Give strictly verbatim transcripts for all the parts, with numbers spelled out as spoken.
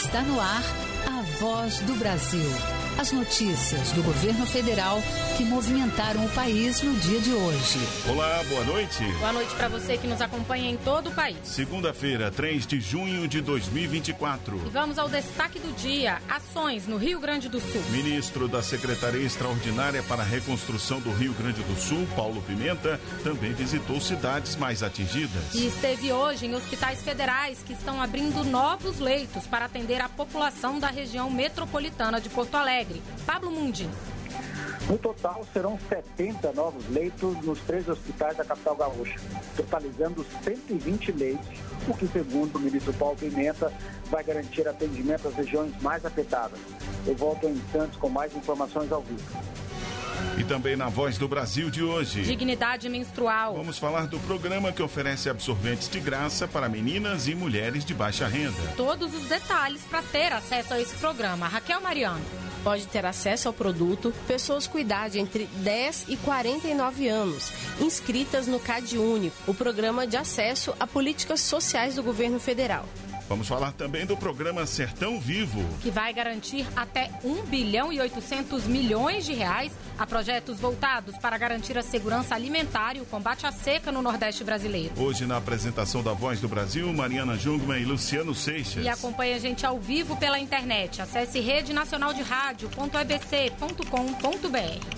Está no ar a Voz do Brasil. As notícias do governo federal que movimentaram o país no dia de hoje. Olá, boa noite. Boa noite para você que nos acompanha em todo o país. Segunda-feira, três de junho de dois mil e vinte e quatro. E vamos ao destaque do dia. Ações no Rio Grande do Sul. Ministro da Secretaria Extraordinária para a Reconstrução do Rio Grande do Sul, Paulo Pimenta, também visitou cidades mais atingidas. E esteve hoje em hospitais federais que estão abrindo novos leitos para atender a população da região metropolitana de Porto Alegre. Pablo Mundim. No total, serão setenta novos leitos nos três hospitais da capital gaúcha, totalizando cento e vinte leitos, o que, segundo o ministro Paulo Pimenta, vai garantir atendimento às regiões mais afetadas. Eu volto em instantes com mais informações ao vivo. E também na Voz do Brasil de hoje. Dignidade menstrual. Vamos falar do programa que oferece absorventes de graça para meninas e mulheres de baixa renda. Todos os detalhes para ter acesso a esse programa. Raquel Mariano. Pode ter acesso ao produto pessoas com idade entre dez e quarenta e nove anos, inscritas no CadÚnico, o programa de acesso a políticas sociais do governo federal. Vamos falar também do programa Sertão Vivo, que vai garantir até um bilhão e oitocentos milhões de reais a projetos voltados para garantir a segurança alimentar e o combate à seca no Nordeste brasileiro. Hoje, na apresentação da Voz do Brasil, Mariana Jungmann e Luciano Seixas. E acompanhe a gente ao vivo pela internet. Acesse rede nacional de rádio ponto e b c ponto com ponto b r.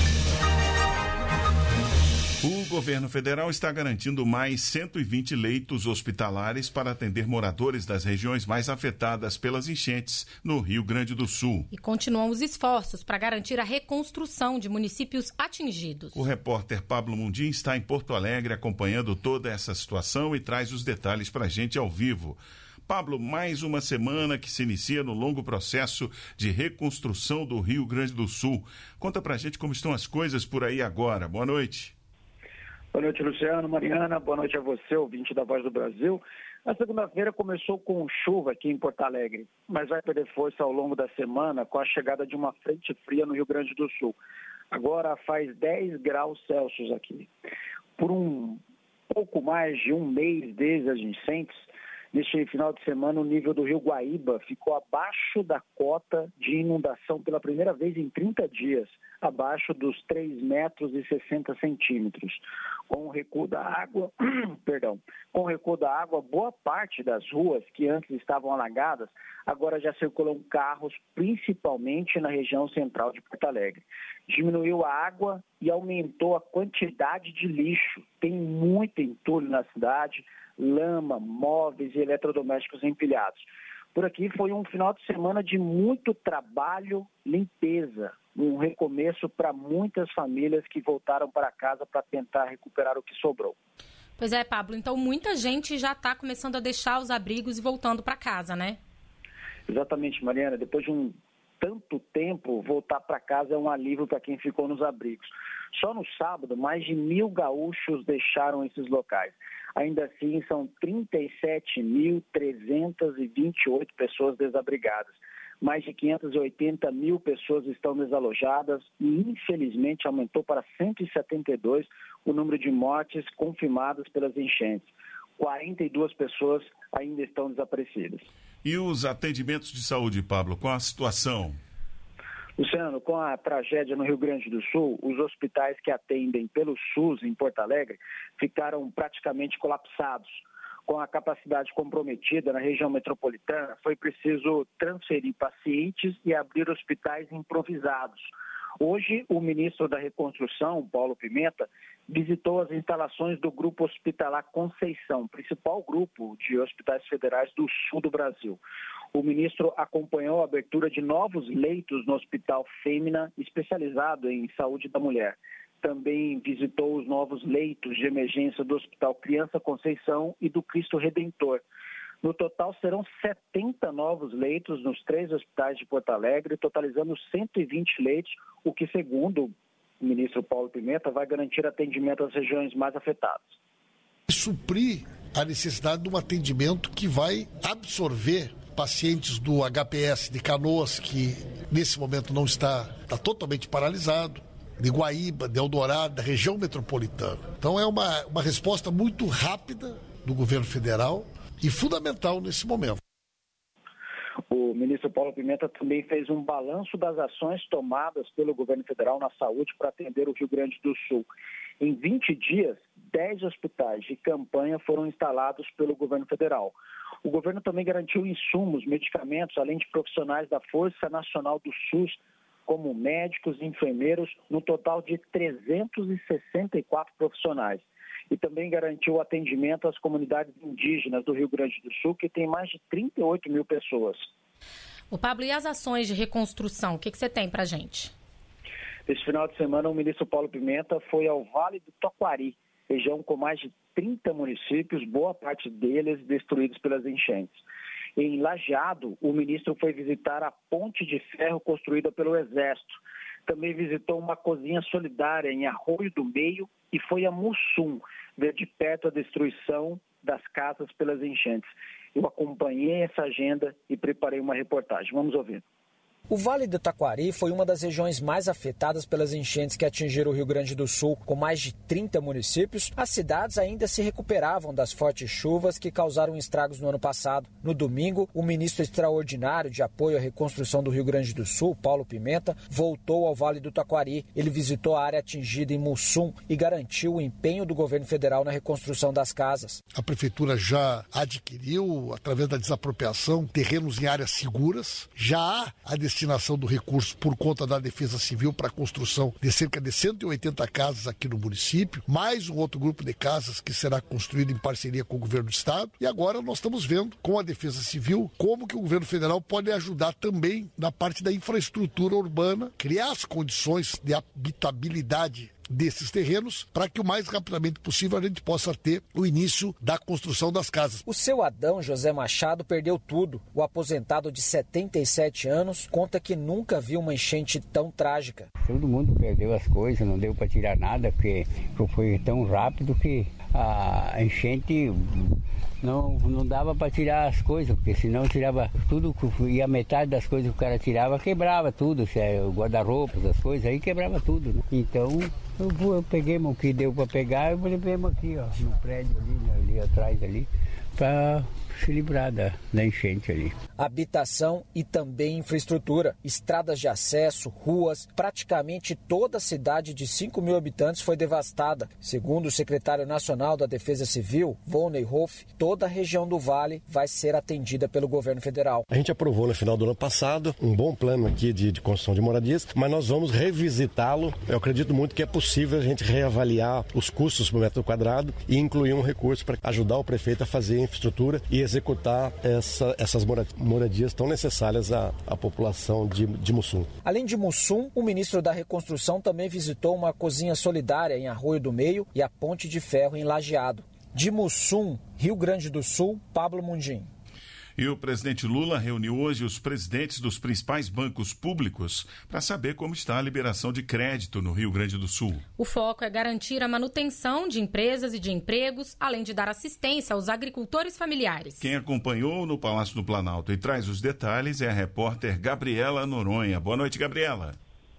O governo federal está garantindo mais cento e vinte leitos hospitalares para atender moradores das regiões mais afetadas pelas enchentes no Rio Grande do Sul. E continuam os esforços para garantir a reconstrução de municípios atingidos. O repórter Pablo Mundim está em Porto Alegre acompanhando toda essa situação e traz os detalhes para a gente ao vivo. Pablo, mais uma semana que se inicia no longo processo de reconstrução do Rio Grande do Sul. Conta para a gente como estão as coisas por aí agora. Boa noite. Boa noite, Luciano, Mariana, boa noite a você, ouvinte da Voz do Brasil. A segunda-feira começou com chuva aqui em Porto Alegre, mas vai perder força ao longo da semana com a chegada de uma frente fria no Rio Grande do Sul. Agora faz dez graus Celsius aqui. Por um pouco mais de um mês desde as enchentes, neste final de semana o nível do Rio Guaíba ficou abaixo da cota de inundação pela primeira vez em trinta dias, abaixo dos três metros e sessenta centímetros. Com o recuo da água, perdão, com o recuo da água, boa parte das ruas que antes estavam alagadas, agora já circulam carros, principalmente na região central de Porto Alegre. Diminuiu a água e aumentou a quantidade de lixo. Tem muito entulho na cidade, lama, móveis e eletrodomésticos empilhados. Por aqui foi um final de semana de muito trabalho, limpeza, um recomeço para muitas famílias que voltaram para casa para tentar recuperar o que sobrou. Pois é, Pablo, então muita gente já está começando a deixar os abrigos e voltando para casa, né? Exatamente, Mariana. Depois de um tanto tempo, voltar para casa é um alívio para quem ficou nos abrigos. Só no sábado, mais de mil gaúchos deixaram esses locais. Ainda assim, são trinta e sete mil trezentas e vinte e oito pessoas desabrigadas. Mais de quinhentas e oitenta mil pessoas estão desalojadas e, infelizmente, aumentou para cento e setenta e dois o número de mortes confirmadas pelas enchentes. quarenta e duas pessoas ainda estão desaparecidas. E os atendimentos de saúde, Pablo, qual a situação? Luciano, com a tragédia no Rio Grande do Sul, os hospitais que atendem pelo SUS em Porto Alegre ficaram praticamente colapsados. Com a capacidade comprometida na região metropolitana, foi preciso transferir pacientes e abrir hospitais improvisados. Hoje, o ministro da Reconstrução, Paulo Pimenta, visitou as instalações do Grupo Hospitalar Conceição, principal grupo de hospitais federais do sul do Brasil. O ministro acompanhou a abertura de novos leitos no Hospital Fêmea, especializado em saúde da mulher. Também visitou os novos leitos de emergência do Hospital Criança Conceição e do Cristo Redentor. No total, serão setenta novos leitos nos três hospitais de Porto Alegre, totalizando cento e vinte leitos, o que, segundo o ministro Paulo Pimenta, vai garantir atendimento às regiões mais afetadas. Suprir a necessidade de um atendimento que vai absorver pacientes do H P S de Canoas, que nesse momento não está, está totalmente paralisado, de Guaíba, de Eldorado, da região metropolitana. Então é uma, uma resposta muito rápida do governo federal e fundamental nesse momento. O o ministro Paulo Pimenta também fez um balanço das ações tomadas pelo governo federal na saúde para atender o Rio Grande do Sul. Em vinte dias, dez hospitais de campanha foram instalados pelo governo federal. O governo também garantiu insumos, medicamentos, além de profissionais da Força Nacional do SUS, como médicos e enfermeiros, no total de trezentos e sessenta e quatro profissionais. E também garantiu atendimento às comunidades indígenas do Rio Grande do Sul, que tem mais de trinta e oito mil pessoas. O Pablo, e as ações de reconstrução? O que, que você tem para a gente? Esse final de semana, o ministro Paulo Pimenta foi ao Vale do Taquari, região com mais de trinta municípios, boa parte deles destruídos pelas enchentes. Em Lajeado, o ministro foi visitar a ponte de ferro construída pelo Exército. Também visitou uma cozinha solidária em Arroio do Meio e foi a Mussum, ver de perto a destruição das casas pelas enchentes. Eu acompanhei essa agenda e preparei uma reportagem. Vamos ouvir. O Vale do Taquari foi uma das regiões mais afetadas pelas enchentes que atingiram o Rio Grande do Sul. Com mais de trinta municípios, as cidades ainda se recuperavam das fortes chuvas que causaram estragos no ano passado. No domingo, o ministro extraordinário de apoio à reconstrução do Rio Grande do Sul, Paulo Pimenta, voltou ao Vale do Taquari. Ele visitou a área atingida em Mussum e garantiu o empenho do governo federal na reconstrução das casas. A prefeitura já adquiriu, através da desapropriação, terrenos em áreas seguras. Já há a destinação do recurso por conta da Defesa Civil para a construção de cerca de cento e oitenta casas aqui no município, mais um outro grupo de casas que será construído em parceria com o governo do estado. E agora nós estamos vendo com a Defesa Civil como que o governo federal pode ajudar também na parte da infraestrutura urbana, criar as condições de habitabilidade desses terrenos para que o mais rapidamente possível a gente possa ter o início da construção das casas. O seu Adão José Machado perdeu tudo. O aposentado de setenta e sete anos conta que nunca viu uma enchente tão trágica. Todo mundo perdeu as coisas, não deu para tirar nada, porque foi tão rápido que a enchente não, não dava para tirar as coisas, porque senão tirava tudo, e a metade das coisas que o cara tirava quebrava tudo, o guarda-roupas, as coisas, aí quebrava tudo, né? Então eu, vou, eu peguei o que deu para pegar e levemos aqui, ó, no prédio ali, ali atrás ali, para se livrar da, da enchente ali. Habitação e também infraestrutura, estradas de acesso, ruas, praticamente toda a cidade de cinco mil habitantes foi devastada. Segundo o secretário nacional da Defesa Civil, Volney Hoff, toda a região do Vale vai ser atendida pelo governo federal. A gente aprovou no final do ano passado um bom plano aqui de, de construção de moradias, mas nós vamos revisitá-lo. Eu acredito muito que é possível a gente reavaliar os custos por metro quadrado e incluir um recurso para ajudar o prefeito a fazer a infraestrutura e executar essa, essas moradias tão necessárias à, à população de, de Mussum. Além de Mussum, o ministro da Reconstrução também visitou uma cozinha solidária em Arroio do Meio e a ponte de ferro em Lajeado. De Mussum, Rio Grande do Sul, Pablo Mundim. E o presidente Lula reuniu hoje os presidentes dos principais bancos públicos para saber como está a liberação de crédito no Rio Grande do Sul. O foco é garantir a manutenção de empresas e de empregos, além de dar assistência aos agricultores familiares. Quem acompanhou no Palácio do Planalto e traz os detalhes é a repórter Gabriela Noronha. Boa noite, Gabriela.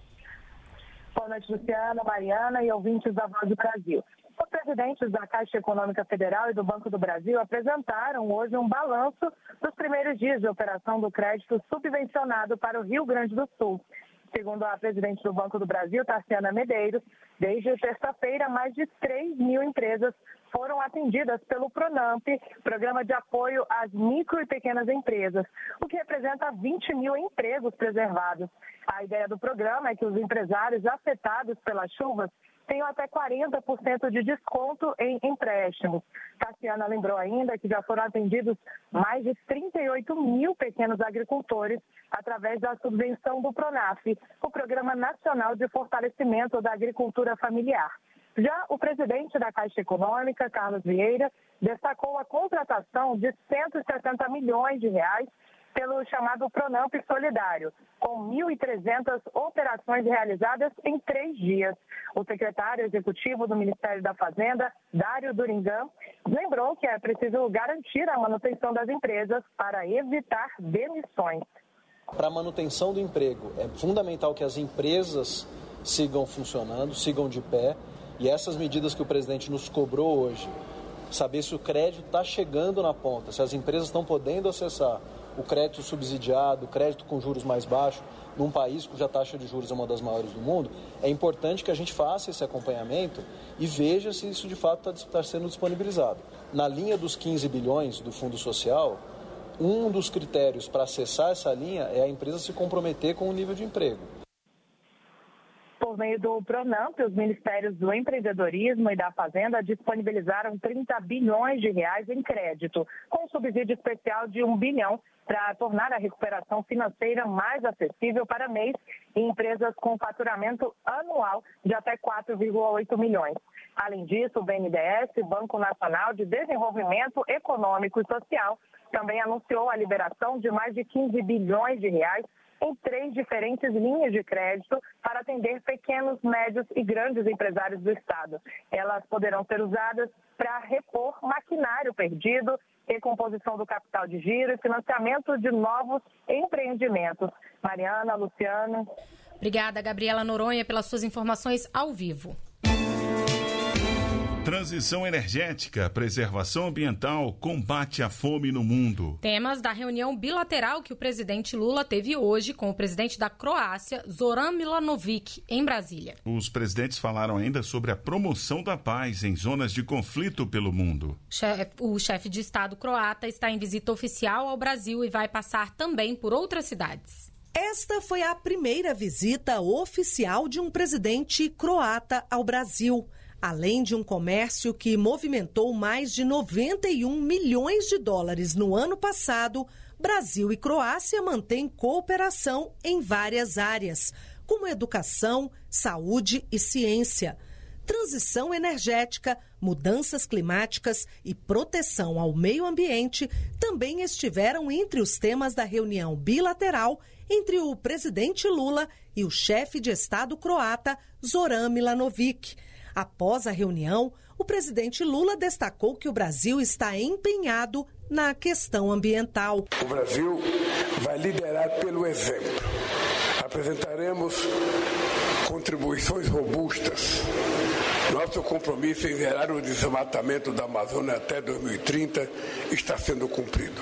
Boa noite, Luciana, Mariana e ouvintes da Voz do Brasil. Os presidentes da Caixa Econômica Federal e do Banco do Brasil apresentaram hoje um balanço dos primeiros dias de operação do crédito subvencionado para o Rio Grande do Sul. Segundo a presidente do Banco do Brasil, Tarciana Medeiros, desde terça-feira, mais de três mil empresas foram atendidas pelo PRONAMP, Programa de Apoio às Micro e Pequenas Empresas, o que representa vinte mil empregos preservados. A ideia do programa é que os empresários afetados pelas chuvas tenham até quarenta por cento de desconto em empréstimos. Tassiana lembrou ainda que já foram atendidos mais de trinta e oito mil pequenos agricultores através da subvenção do PRONAF, o Programa Nacional de Fortalecimento da Agricultura Familiar. Já o presidente da Caixa Econômica, Carlos Vieira, destacou a contratação de cento e sessenta milhões de reais pelo chamado PRONAMP Solidário, com mil e trezentas operações realizadas em três dias. O secretário executivo do Ministério da Fazenda, Dário Duringam, lembrou que é preciso garantir a manutenção das empresas para evitar demissões. Para a manutenção do emprego, é fundamental que as empresas sigam funcionando, sigam de pé, e essas medidas que o presidente nos cobrou hoje, saber se o crédito está chegando na ponta, se as empresas estão podendo acessar o crédito subsidiado, o crédito com juros mais baixos, num país cuja taxa de juros é uma das maiores do mundo, é importante que a gente faça esse acompanhamento e veja se isso de fato está sendo disponibilizado. Na linha dos quinze bilhões do Fundo Social, um dos critérios para acessar essa linha é a empresa se comprometer com o nível de emprego. Por meio do Pronamp, os Ministérios do Empreendedorismo e da Fazenda disponibilizaram trinta bilhões de reais em crédito, com um subsídio especial de um bilhão para tornar a recuperação financeira mais acessível para M E Is e empresas com faturamento anual de até quatro vírgula oito milhões. Além disso, o B N D E S, Banco Nacional de Desenvolvimento Econômico e Social, também anunciou a liberação de mais de quinze bilhões de reais em três diferentes linhas de crédito para atender pequenos, médios e grandes empresários do Estado. Elas poderão ser usadas para repor maquinário perdido, recomposição do capital de giro e financiamento de novos empreendimentos. Mariana, Luciano. Obrigada, Gabriela Noronha, pelas suas informações ao vivo. Transição energética, preservação ambiental, combate à fome no mundo. Temas da reunião bilateral que o presidente Lula teve hoje com o presidente da Croácia, Zoran Milanovic, em Brasília. Os presidentes falaram ainda sobre a promoção da paz em zonas de conflito pelo mundo. O chefe de Estado croata está em visita oficial ao Brasil e vai passar também por outras cidades. Esta foi a primeira visita oficial de um presidente croata ao Brasil. Além de um comércio que movimentou mais de noventa e um milhões de dólares no ano passado, Brasil e Croácia mantêm cooperação em várias áreas, como educação, saúde e ciência. Transição energética, mudanças climáticas e proteção ao meio ambiente também estiveram entre os temas da reunião bilateral entre o presidente Lula e o chefe de Estado croata, Zoran Milanovic. Após a reunião, o presidente Lula destacou que o Brasil está empenhado na questão ambiental. O Brasil vai liderar pelo exemplo. Apresentaremos contribuições robustas. Nosso compromisso em zerar o desmatamento da Amazônia até dois mil e trinta está sendo cumprido.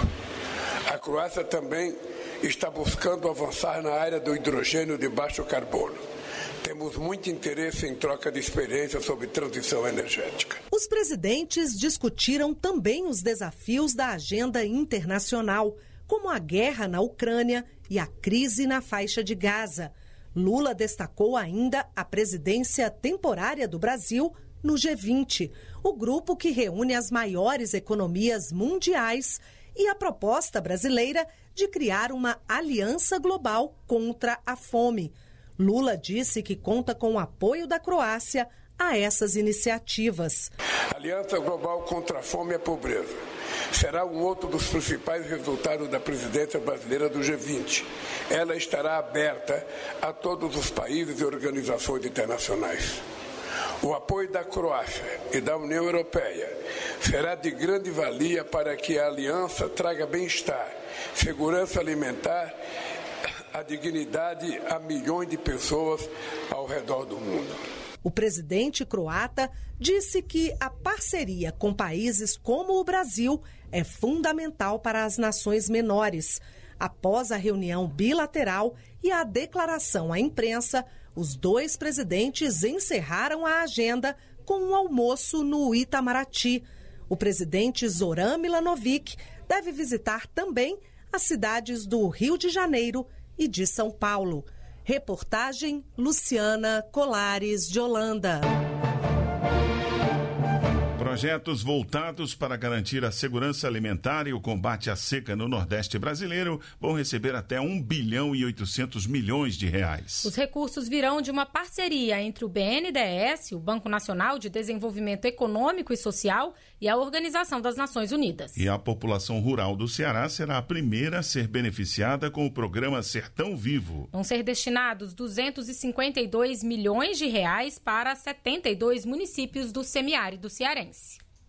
A Croácia também está buscando avançar na área do hidrogênio de baixo carbono. Temos muito interesse em troca de experiências sobre transição energética. Os presidentes discutiram também os desafios da agenda internacional, como a guerra na Ucrânia e a crise na faixa de Gaza. Lula destacou ainda a presidência temporária do Brasil no G vinte, o grupo que reúne as maiores economias mundiais, e a proposta brasileira de criar uma aliança global contra a fome. Lula disse que conta com o apoio da Croácia a essas iniciativas. A Aliança Global contra a Fome e a Pobreza será um outro dos principais resultados da presidência brasileira do G vinte. Ela estará aberta a todos os países e organizações internacionais. O apoio da Croácia e da União Europeia será de grande valia para que a aliança traga bem-estar, segurança alimentar, a dignidade a milhões de pessoas ao redor do mundo. O presidente croata disse que a parceria com países como o Brasil é fundamental para as nações menores. Após a reunião bilateral e a declaração à imprensa, os dois presidentes encerraram a agenda com um almoço no Itamaraty. O presidente Zoran Milanovic deve visitar também as cidades do Rio de Janeiro e de São Paulo. Reportagem Luciana Colares de Holanda. Projetos voltados para garantir a segurança alimentar e o combate à seca no Nordeste brasileiro vão receber até um bilhão e oitocentos milhões de reais. Os recursos virão de uma parceria entre o B N D E S, o Banco Nacional de Desenvolvimento Econômico e Social, e a Organização das Nações Unidas. E a população rural do Ceará será a primeira a ser beneficiada com o programa Sertão Vivo. Vão ser destinados duzentos e cinquenta e dois milhões de reais para setenta e dois municípios do semiárido cearense.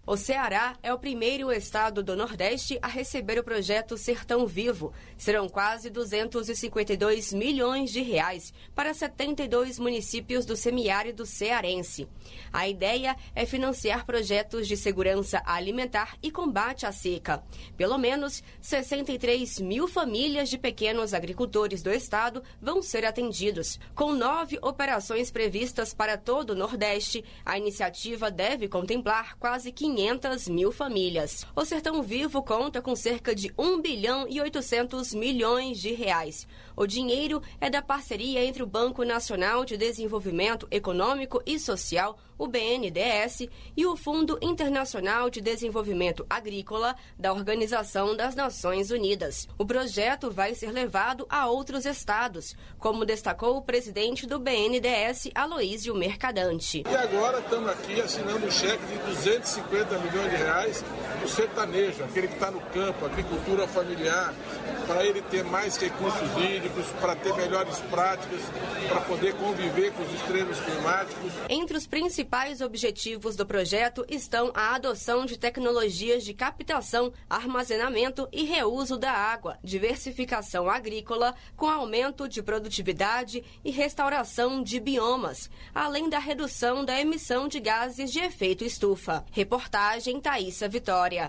O Ceará é o primeiro estado do Nordeste a receber o projeto Sertão Vivo. Serão quase duzentos e cinquenta e dois milhões de reais para setenta e dois municípios do semiárido cearense. A ideia é financiar projetos de segurança alimentar e combate à seca. Pelo menos sessenta e três mil famílias de pequenos agricultores do estado vão ser atendidos. Com nove operações previstas para todo o Nordeste, a iniciativa deve contemplar quase quinhentas mil famílias. O Sertão Vivo conta com cerca de um bilhão e oitocentos milhões de reais. O dinheiro é da parceria entre o Banco Nacional de Desenvolvimento Econômico e Social, o B N D E S, e o Fundo Internacional de Desenvolvimento Agrícola da Organização das Nações Unidas. O projeto vai ser levado a outros estados, como destacou o presidente do B N D E S, Aloísio Mercadante. E agora estamos aqui assinando um cheque de duzentos e cinquenta milhões de reais para o sertanejo, aquele que está no campo, agricultura familiar, para ele ter mais recursos hídricos, para ter melhores práticas, para poder conviver com os extremos climáticos. Entre os principais objetivos do projeto estão a adoção de tecnologias de captação, armazenamento e reuso da água, diversificação agrícola, com aumento de produtividade e restauração de biomas, além da redução da emissão de gases de efeito estufa. Reportagem Thaísa Vitória.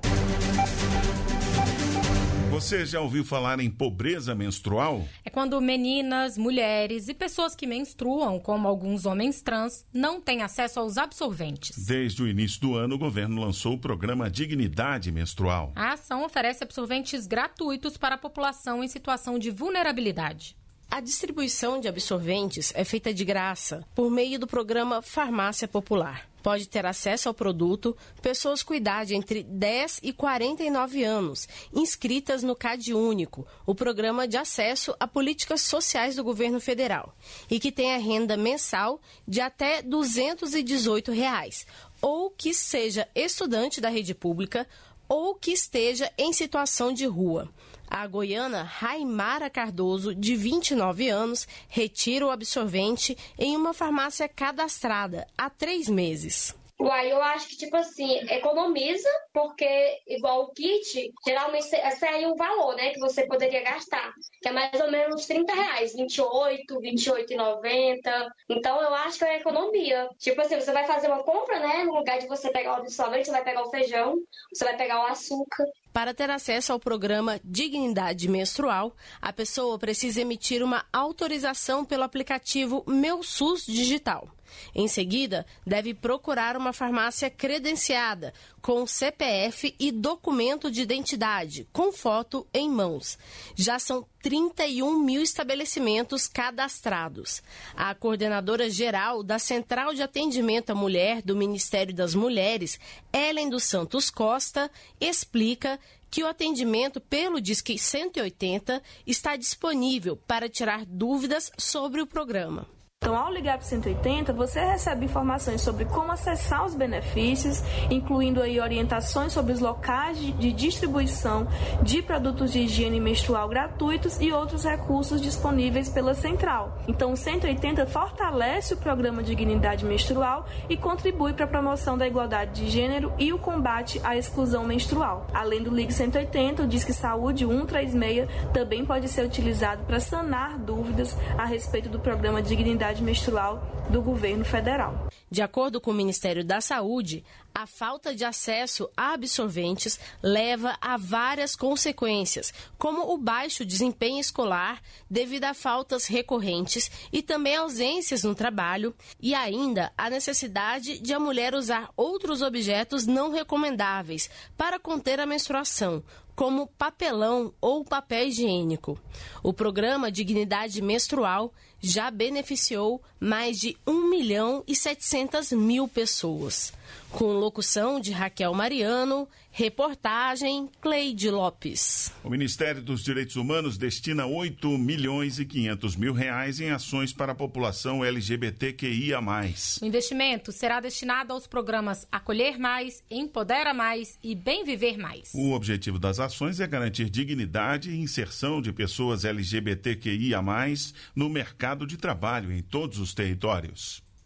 Você já ouviu falar em pobreza menstrual? É quando meninas, mulheres e pessoas que menstruam, como alguns homens trans, não têm acesso aos absorventes. Desde o início do ano, o governo lançou o programa Dignidade Menstrual. A ação oferece absorventes gratuitos para a população em situação de vulnerabilidade. A distribuição de absorventes é feita de graça por meio do programa Farmácia Popular. Pode ter acesso ao produto pessoas com idade entre dez e quarenta e nove anos, inscritas no CadÚnico, o Programa de Acesso a Políticas Sociais do Governo Federal, e que tenha renda mensal de até duzentos e dezoito reais, ou que seja estudante da rede pública ou que esteja em situação de rua. A goiana Raimara Cardoso, de vinte e nove anos, retira o absorvente em uma farmácia cadastrada há três meses. Uai, eu acho que, tipo assim, economiza, porque igual o kit, geralmente sai um valor, né, que você poderia gastar, que é mais ou menos trinta reais, vinte e oito, vinte e oito e noventa. Então, eu acho que é economia. Tipo assim, você vai fazer uma compra, né, no lugar de você pegar o absorvente, você vai pegar o feijão, você vai pegar o açúcar. Para ter acesso ao programa Dignidade Menstrual, a pessoa precisa emitir uma autorização pelo aplicativo Meu SUS Digital. Em seguida, deve procurar uma farmácia credenciada, com C P F e documento de identidade, com foto em mãos. Já são trinta e um mil estabelecimentos cadastrados. A coordenadora geral da Central de Atendimento à Mulher do Ministério das Mulheres, Ellen dos Santos Costa, explica que o atendimento pelo Disque cento e oitenta está disponível para tirar dúvidas sobre o programa. Então, ao ligar para o cento e oitenta, você recebe informações sobre como acessar os benefícios, incluindo aí orientações sobre os locais de distribuição de produtos de higiene menstrual gratuitos e outros recursos disponíveis pela central. Então, o cento e oitenta fortalece o programa Dignidade Menstrual e contribui para a promoção da igualdade de gênero e o combate à exclusão menstrual. Além do Ligue cento e oitenta, o Disque Saúde cento e trinta e seis também pode ser utilizado para sanar dúvidas a respeito do programa Dignidade Menstrual do governo federal. De acordo com o Ministério da Saúde, a falta de acesso a absorventes leva a várias consequências, como o baixo desempenho escolar devido a faltas recorrentes e também ausências no trabalho, e ainda a necessidade de a mulher usar outros objetos não recomendáveis para conter a menstruação, como papelão ou papel higiênico. O programa Dignidade Menstrual já beneficiou mais de um milhão e setecentas mil pessoas. Com locução de Raquel Mariano, reportagem Cleide Lopes. O Ministério dos Direitos Humanos destina oito milhões e quinhentos mil reais em ações para a população L G B T Q I A mais. O investimento será destinado aos programas Acolher Mais, Empodera Mais e Bem Viver Mais. O objetivo das ações é garantir dignidade e inserção de pessoas L G B T Q I A mais no mercado de trabalho em todos os territórios.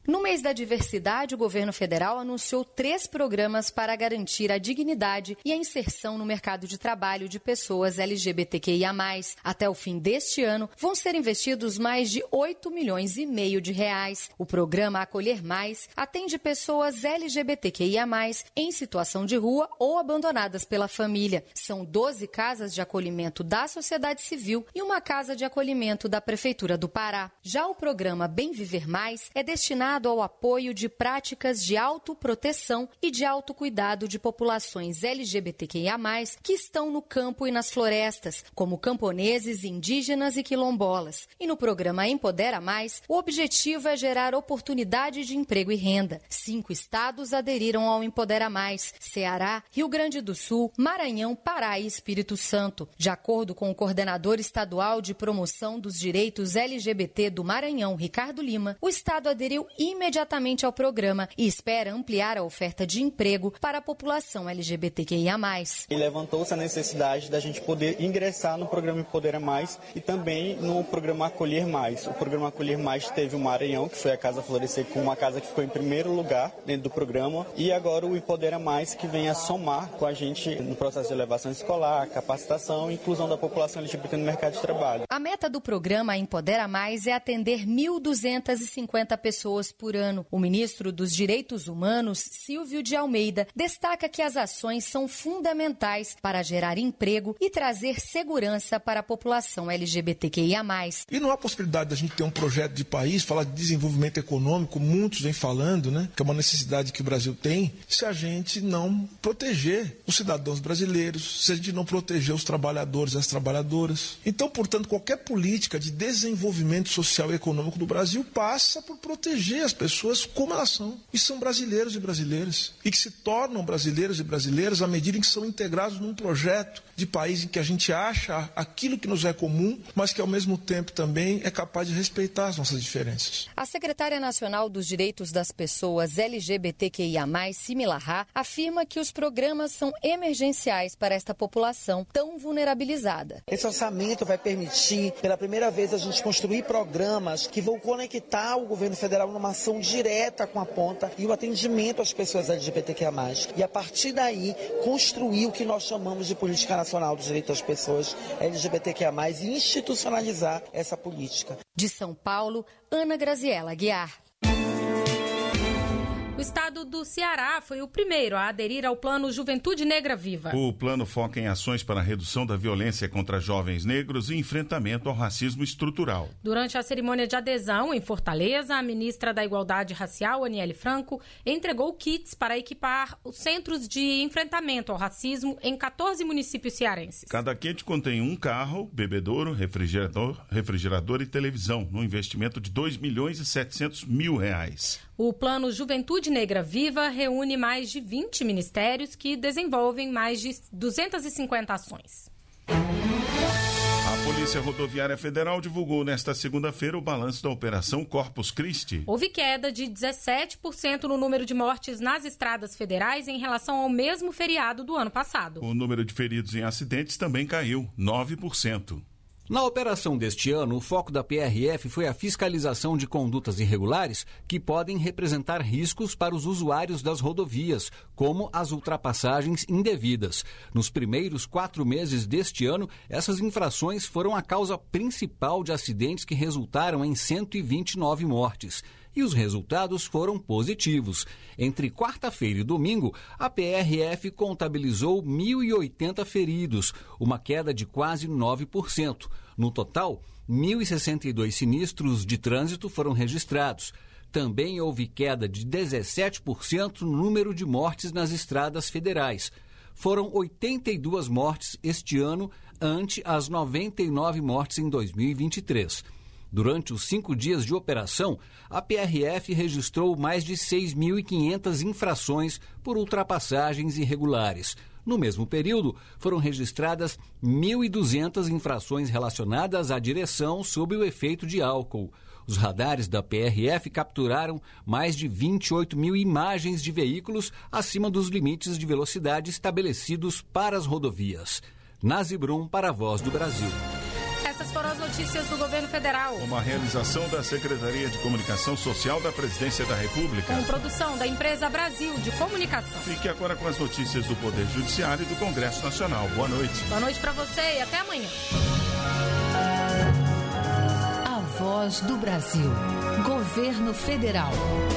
No mês da diversidade, o governo federal anunciou três programas para garantir a dignidade e a inserção no mercado de trabalho de pessoas L G B T Q I A mais. Até o fim deste ano, vão ser investidos mais de oito milhões e meio de reais. O programa Acolher Mais atende pessoas L G B T Q I A mais, em situação de rua ou abandonadas pela família. São doze casas de acolhimento da sociedade civil e uma casa de acolhimento da Prefeitura do Pará. Já o programa Bem Viver Mais é destinado ao apoio de práticas de autoproteção e de autocuidado de populações L G B T Q I A mais, que estão no campo e nas florestas, como camponeses, indígenas e quilombolas. E no programa Empodera Mais, o objetivo é gerar oportunidade de emprego e renda. Cinco estados aderiram ao Empodera Mais: Ceará, Rio Grande do Sul, Maranhão, Pará e Espírito Santo. De acordo com o coordenador estadual de promoção dos direitos L G B T do Maranhão, Ricardo Lima, o estado aderiu imediatamente ao programa e espera ampliar a oferta de emprego para a população L G B T Q I A mais. E levantou-se a necessidade da gente poder ingressar no programa Empodera Mais e também no programa Acolher Mais. O programa Acolher Mais teve o Maranhão, que foi a Casa Florescer, com uma casa que ficou em primeiro lugar dentro do programa, e agora o Empodera Mais, que vem a somar com a gente no processo de elevação escolar, capacitação e inclusão da população L G B T no mercado de trabalho. A meta do programa Empodera Mais é atender mil duzentas e cinquenta pessoas por ano. O ministro dos Direitos Humanos, Silvio de Almeida, destaca que as ações são fundamentais para gerar emprego e trazer segurança para a população L G B T Q I A mais. E não há possibilidade da gente ter um projeto de país, falar de desenvolvimento econômico, muitos vêm falando, né, que é uma necessidade que o Brasil tem, se a gente não proteger os cidadãos brasileiros, se a gente não proteger os trabalhadores e as trabalhadoras. Então, portanto, qualquer política de desenvolvimento social e econômico do Brasil passa por proteger as pessoas como elas são. E são brasileiros e brasileiras. E que se tornam brasileiros e brasileiras à medida em que são integrados num projeto de país em que a gente acha aquilo que nos é comum, mas que ao mesmo tempo também é capaz de respeitar as nossas diferenças. A secretária nacional dos Direitos das Pessoas L G B T Q I A mais, Similarra, afirma que os programas são emergenciais para esta população tão vulnerabilizada. Esse orçamento vai permitir, pela primeira vez, a gente construir programas que vão conectar o governo federal numa ação direta com a ponta e o atendimento às pessoas L G B T Q I A mais. E a partir daí, construir o que nós chamamos de Política Nacional dos Direitos das Pessoas L G B T Q I A mais, e institucionalizar essa política. De São Paulo, Ana Graziela Guiar. O estado do Ceará foi o primeiro a aderir ao Plano Juventude Negra Viva. O plano foca em ações para a redução da violência contra jovens negros e enfrentamento ao racismo estrutural. Durante a cerimônia de adesão em Fortaleza, a ministra da Igualdade Racial, Aniele Franco, entregou kits para equipar os centros de enfrentamento ao racismo em quatorze municípios cearenses. Cada kit contém um carro, bebedouro, refrigerador, refrigerador e televisão, no investimento de dois milhões e setecentos mil reais. O Plano Juventude Negra Viva reúne mais de vinte ministérios que desenvolvem mais de duzentas e cinquenta ações. A Polícia Rodoviária Federal divulgou nesta segunda-feira o balanço da Operação Corpus Christi. Houve queda de dezessete por cento no número de mortes nas estradas federais em relação ao mesmo feriado do ano passado. O número de feridos em acidentes também caiu, nove por cento. Na operação deste ano, o foco da P R F foi a fiscalização de condutas irregulares que podem representar riscos para os usuários das rodovias, como as ultrapassagens indevidas. Nos primeiros quatro meses deste ano, essas infrações foram a causa principal de acidentes que resultaram em cento e vinte e nove mortes. E os resultados foram positivos. Entre quarta-feira e domingo, a P R F contabilizou mil e oitenta feridos, uma queda de quase nove por cento. No total, mil e sessenta e dois sinistros de trânsito foram registrados. Também houve queda de dezessete por cento no número de mortes nas estradas federais. Foram oitenta e duas mortes este ano, ante as noventa e nove mortes em dois mil e vinte e três. Durante os cinco dias de operação, a P R F registrou mais de seis mil e quinhentas infrações por ultrapassagens irregulares. No mesmo período, foram registradas mil e duzentas infrações relacionadas à direção sob o efeito de álcool. Os radares da P R F capturaram mais de vinte e oito mil imagens de veículos acima dos limites de velocidade estabelecidos para as rodovias. Nazi Brum para a Voz do Brasil. Essa Essas foram as notícias do governo federal. Uma realização da Secretaria de Comunicação Social da Presidência da República. Com produção da Empresa Brasil de Comunicação. Fique agora com as notícias do Poder Judiciário e do Congresso Nacional. Boa noite. Boa noite para você e até amanhã. A Voz do Brasil. Governo Federal.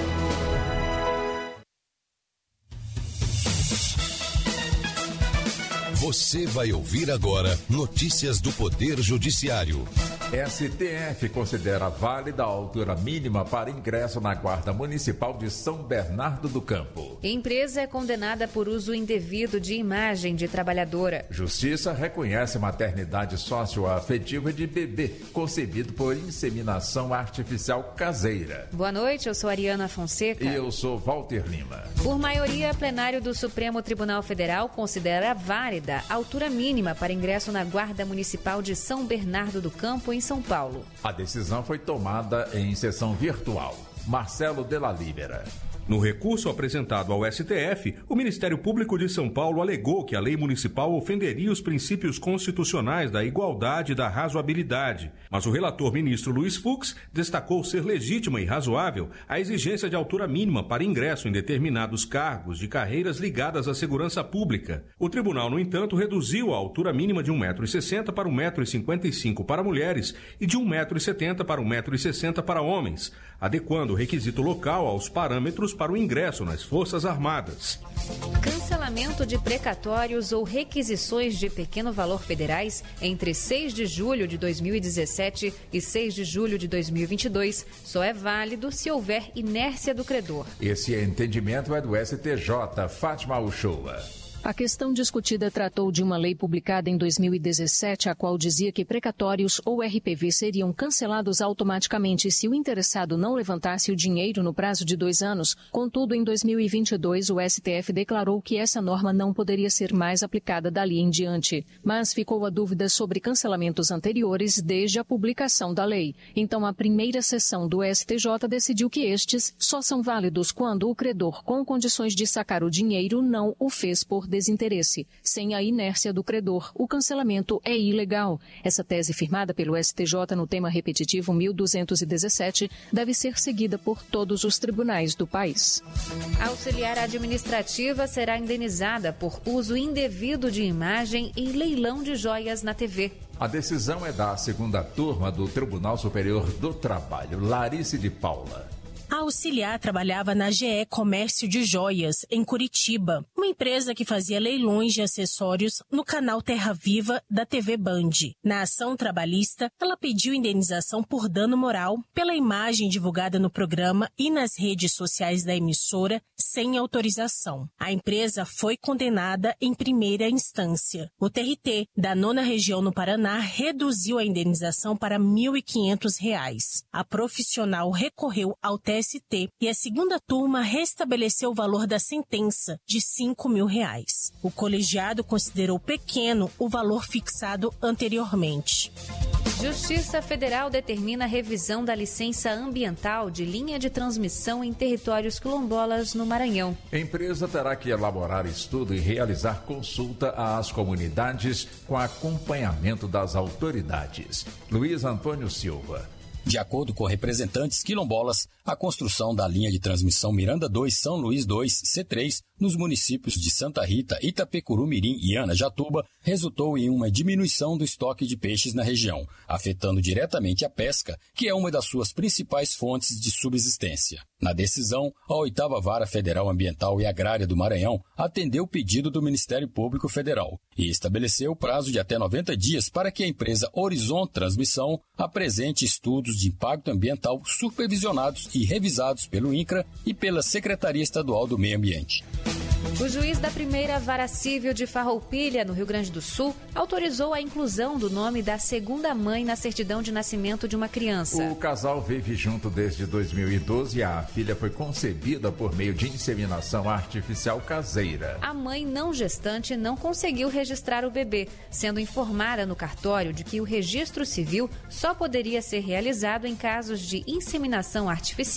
Você vai ouvir agora notícias do Poder Judiciário. S T F considera válida a altura mínima para ingresso na Guarda Municipal de São Bernardo do Campo. Empresa é condenada por uso indevido de imagem de trabalhadora. Justiça reconhece maternidade socioafetiva de bebê concebido por inseminação artificial caseira. Boa noite, eu sou Ariana Fonseca. E eu sou Walter Lima. Por maioria, plenário do Supremo Tribunal Federal considera válida a altura mínima para ingresso na Guarda Municipal de São Bernardo do Campo, em São Paulo. A decisão foi tomada em sessão virtual. Marcelo Della Libera. No recurso apresentado ao S T F, o Ministério Público de São Paulo alegou que a lei municipal ofenderia os princípios constitucionais da igualdade e da razoabilidade. Mas o relator ministro Luiz Fux destacou ser legítima e razoável a exigência de altura mínima para ingresso em determinados cargos de carreiras ligadas à segurança pública. O tribunal, no entanto, reduziu a altura mínima de um metro e sessenta para um metro e cinquenta e cinco para mulheres e de um metro e setenta para um metro e sessenta para homens, adequando o requisito local aos parâmetros para o ingresso nas Forças Armadas. Cancelamento de precatórios ou requisições de pequeno valor federais entre seis de julho de dois mil e dezessete e seis de julho de dois mil e vinte e dois só é válido se houver inércia do credor. Esse entendimento é do S T J, Fátima Uchoa. A questão discutida tratou de uma lei publicada em dois mil e dezessete, a qual dizia que precatórios ou R P V seriam cancelados automaticamente se o interessado não levantasse o dinheiro no prazo de dois anos. Contudo, em dois mil e vinte e dois, o S T F declarou que essa norma não poderia ser mais aplicada dali em diante. Mas ficou a dúvida sobre cancelamentos anteriores desde a publicação da lei. Então, a primeira sessão do S T J decidiu que estes só são válidos quando o credor com condições de sacar o dinheiro não o fez por desinteresse. Sem a inércia do credor, o cancelamento é ilegal. Essa tese firmada pelo S T J no tema repetitivo mil duzentos e dezessete deve ser seguida por todos os tribunais do país. Auxiliar administrativa será indenizada por uso indevido de imagem em leilão de joias na T V. A decisão é da segunda turma do Tribunal Superior do Trabalho, Larice de Paula. A auxiliar trabalhava na G E Comércio de Joias, em Curitiba, uma empresa que fazia leilões de acessórios no canal Terra Viva da T V Band. Na ação trabalhista, ela pediu indenização por dano moral pela imagem divulgada no programa e nas redes sociais da emissora sem autorização. A empresa foi condenada em primeira instância. O T R T da nona região no Paraná reduziu a indenização para mil e quinhentos reais. A profissional recorreu ao T S T e a segunda turma restabeleceu o valor da sentença de cinco mil reais. O colegiado considerou pequeno o valor fixado anteriormente. Justiça Federal determina a revisão da licença ambiental de linha de transmissão em territórios quilombolas no Maranhão. A empresa terá que elaborar estudo e realizar consulta às comunidades com acompanhamento das autoridades. Luiz Antônio Silva. De acordo com representantes quilombolas, a construção da linha de transmissão Miranda dois, São Luís dois, C três, nos municípios de Santa Rita, Itapecuru-Mirim e Anajatuba, resultou em uma diminuição do estoque de peixes na região, afetando diretamente a pesca, que é uma das suas principais fontes de subsistência. Na decisão, a oitava Vara Federal Ambiental e Agrária do Maranhão atendeu o pedido do Ministério Público Federal e estabeleceu o prazo de até noventa dias para que a empresa Horizon Transmissão apresente estudos de impacto ambiental supervisionados e revisados pelo INCRA e pela Secretaria Estadual do Meio Ambiente. O juiz da primeira Vara Civil de Farroupilha, no Rio Grande do Sul, autorizou a inclusão do nome da segunda mãe na certidão de nascimento de uma criança. O casal vive junto desde dois mil e doze e a filha foi concebida por meio de inseminação artificial caseira. A mãe não gestante não conseguiu registrar o bebê, sendo informada no cartório de que o registro civil só poderia ser realizado em casos de inseminação artificial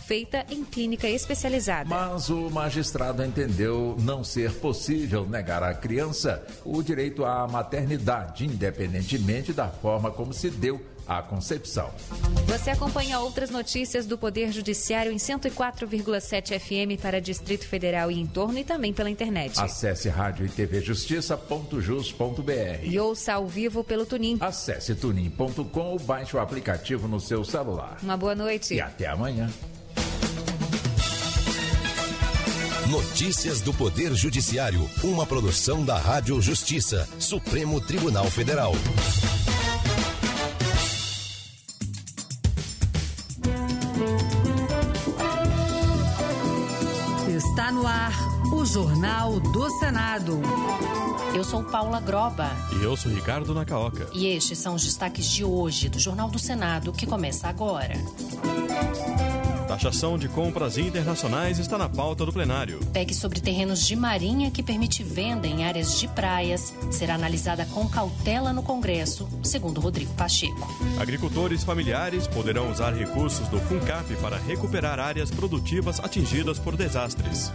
feita em clínica especializada. Mas o magistrado entendeu não ser possível negar à criança o direito à maternidade, independentemente da forma como se deu a concepção. Você acompanha outras notícias do Poder Judiciário em cento e quatro vírgula sete F M para Distrito Federal e em torno e também pela internet. Acesse rádio e tv justiça ponto jus ponto br e ouça ao vivo pelo Tunin. Acesse tunin ponto com ou baixe o aplicativo no seu celular. Uma boa noite. E até amanhã. Notícias do Poder Judiciário, uma produção da Rádio Justiça, Supremo Tribunal Federal. Está no ar o Jornal do Senado. Eu sou Paula Groba. E eu sou Ricardo Nacaoca. E estes são os destaques de hoje do Jornal do Senado, que começa agora. Taxação de compras internacionais está na pauta do plenário. P E C sobre terrenos de marinha que permite venda em áreas de praias será analisada com cautela no Congresso, segundo Rodrigo Pacheco. Agricultores familiares poderão usar recursos do FUNCAP para recuperar áreas produtivas atingidas por desastres.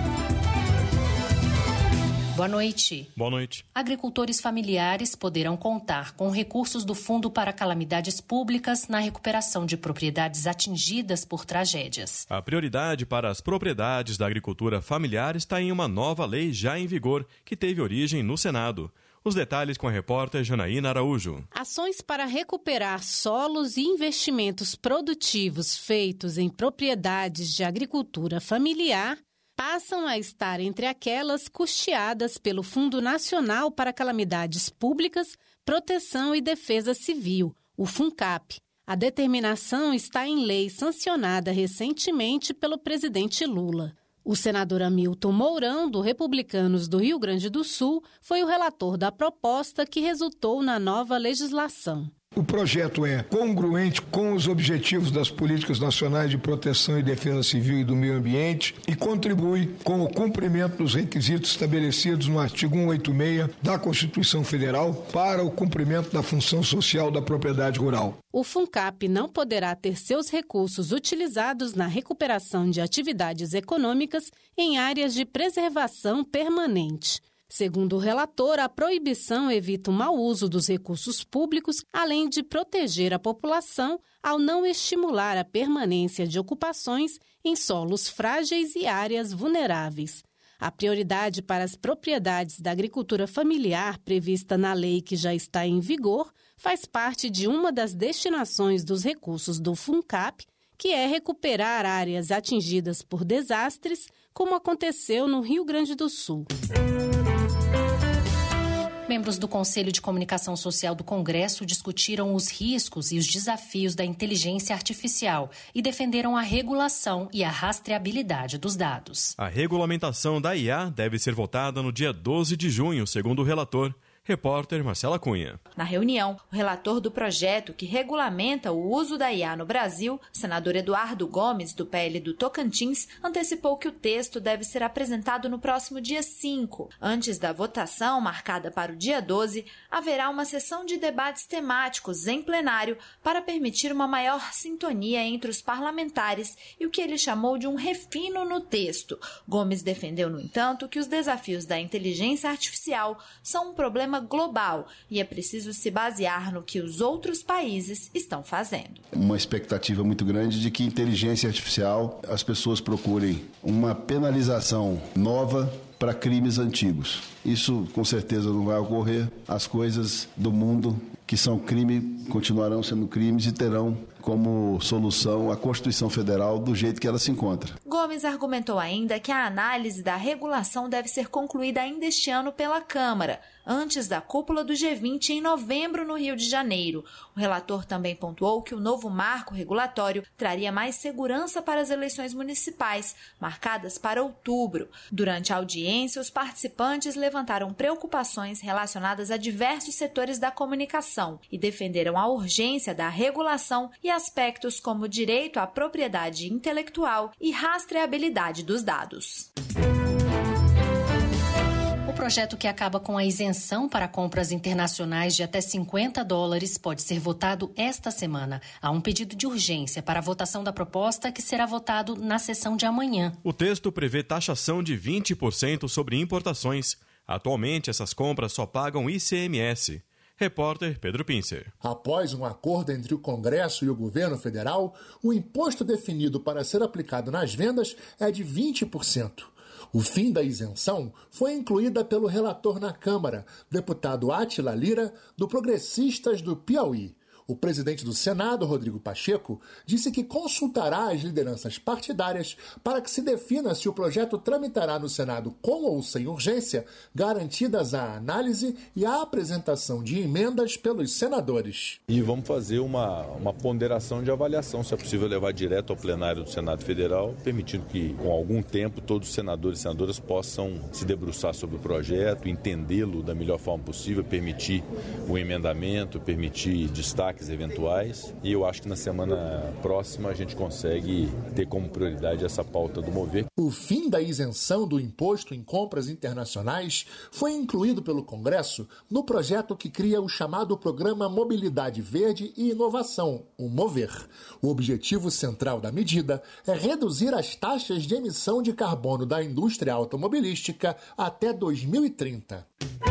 Boa noite. Boa noite. Agricultores familiares poderão contar com recursos do Fundo para Calamidades Públicas na recuperação de propriedades atingidas por tragédias. A prioridade para as propriedades da agricultura familiar está em uma nova lei já em vigor, que teve origem no Senado. Os detalhes com a repórter Janaína Araújo. Ações para recuperar solos e investimentos produtivos feitos em propriedades de agricultura familiar passam a estar entre aquelas custeadas pelo Fundo Nacional para Calamidades Públicas, Proteção e Defesa Civil, o FUNCAP. A determinação está em lei sancionada recentemente pelo presidente Lula. O senador Hamilton Mourão, do Republicanos do Rio Grande do Sul, foi o relator da proposta que resultou na nova legislação. O projeto é congruente com os objetivos das políticas nacionais de proteção e defesa civil e do meio ambiente e contribui com o cumprimento dos requisitos estabelecidos no artigo cento e oitenta e seis da Constituição Federal para o cumprimento da função social da propriedade rural. O FUNCAP não poderá ter seus recursos utilizados na recuperação de atividades econômicas em áreas de preservação permanente. Segundo o relator, a proibição evita o mau uso dos recursos públicos, além de proteger a população ao não estimular a permanência de ocupações em solos frágeis e áreas vulneráveis. A prioridade para as propriedades da agricultura familiar prevista na lei que já está em vigor faz parte de uma das destinações dos recursos do FUNCAP, que é recuperar áreas atingidas por desastres, como aconteceu no Rio Grande do Sul. Membros do Conselho de Comunicação Social do Congresso discutiram os riscos e os desafios da inteligência artificial e defenderam a regulação e a rastreabilidade dos dados. A regulamentação da I A deve ser votada no dia doze de junho, segundo o relator. Repórter Marcela Cunha. Na reunião, o relator do projeto que regulamenta o uso da I A no Brasil, senador Eduardo Gomes, do P L do Tocantins, antecipou que o texto deve ser apresentado no próximo dia cinco. Antes da votação, marcada para o dia doze, haverá uma sessão de debates temáticos em plenário para permitir uma maior sintonia entre os parlamentares e o que ele chamou de um refino no texto. Gomes defendeu, no entanto, que os desafios da inteligência artificial são um problema global e é preciso se basear no que os outros países estão fazendo. Uma expectativa muito grande de que inteligência artificial as pessoas procurem uma penalização nova para crimes antigos. Isso com certeza não vai ocorrer. As coisas do mundo que são crime continuarão sendo crimes e terão como solução a Constituição Federal do jeito que ela se encontra. Gomes argumentou ainda que a análise da regulação deve ser concluída ainda este ano pela Câmara, antes da cúpula do G vinte em novembro no Rio de Janeiro. O relator também pontuou que o novo marco regulatório traria mais segurança para as eleições municipais, marcadas para outubro. Durante a audiência, os participantes levantaram preocupações relacionadas a diversos setores da comunicação e defenderam a urgência da regulação e aspectos como direito à propriedade intelectual e rastreabilidade dos dados. O projeto que acaba com a isenção para compras internacionais de até cinquenta dólares pode ser votado esta semana. Há um pedido de urgência para a votação da proposta que será votado na sessão de amanhã. O texto prevê taxação de vinte por cento sobre importações. Atualmente, essas compras só pagam I C M S. Repórter Pedro Pincer. Após um acordo entre o Congresso e o governo federal, o imposto definido para ser aplicado nas vendas é de vinte por cento. O fim da isenção foi incluída pelo relator na Câmara, deputado Átila Lira, do Progressistas do Piauí. O presidente do Senado, Rodrigo Pacheco, disse que consultará as lideranças partidárias para que se defina se o projeto tramitará no Senado com ou sem urgência, garantidas a análise e a apresentação de emendas pelos senadores. E vamos fazer uma, uma ponderação de avaliação, se é possível levar direto ao plenário do Senado Federal, permitindo que, com algum tempo, todos os senadores e senadoras possam se debruçar sobre o projeto, entendê-lo da melhor forma possível, permitir o emendamento, permitir destaque eventuais, e eu acho que na semana próxima a gente consegue ter como prioridade essa pauta do Mover. O fim da isenção do imposto em compras internacionais foi incluído pelo Congresso no projeto que cria o chamado Programa Mobilidade Verde e Inovação, o Mover. O objetivo central da medida é reduzir as taxas de emissão de carbono da indústria automobilística até dois mil e trinta.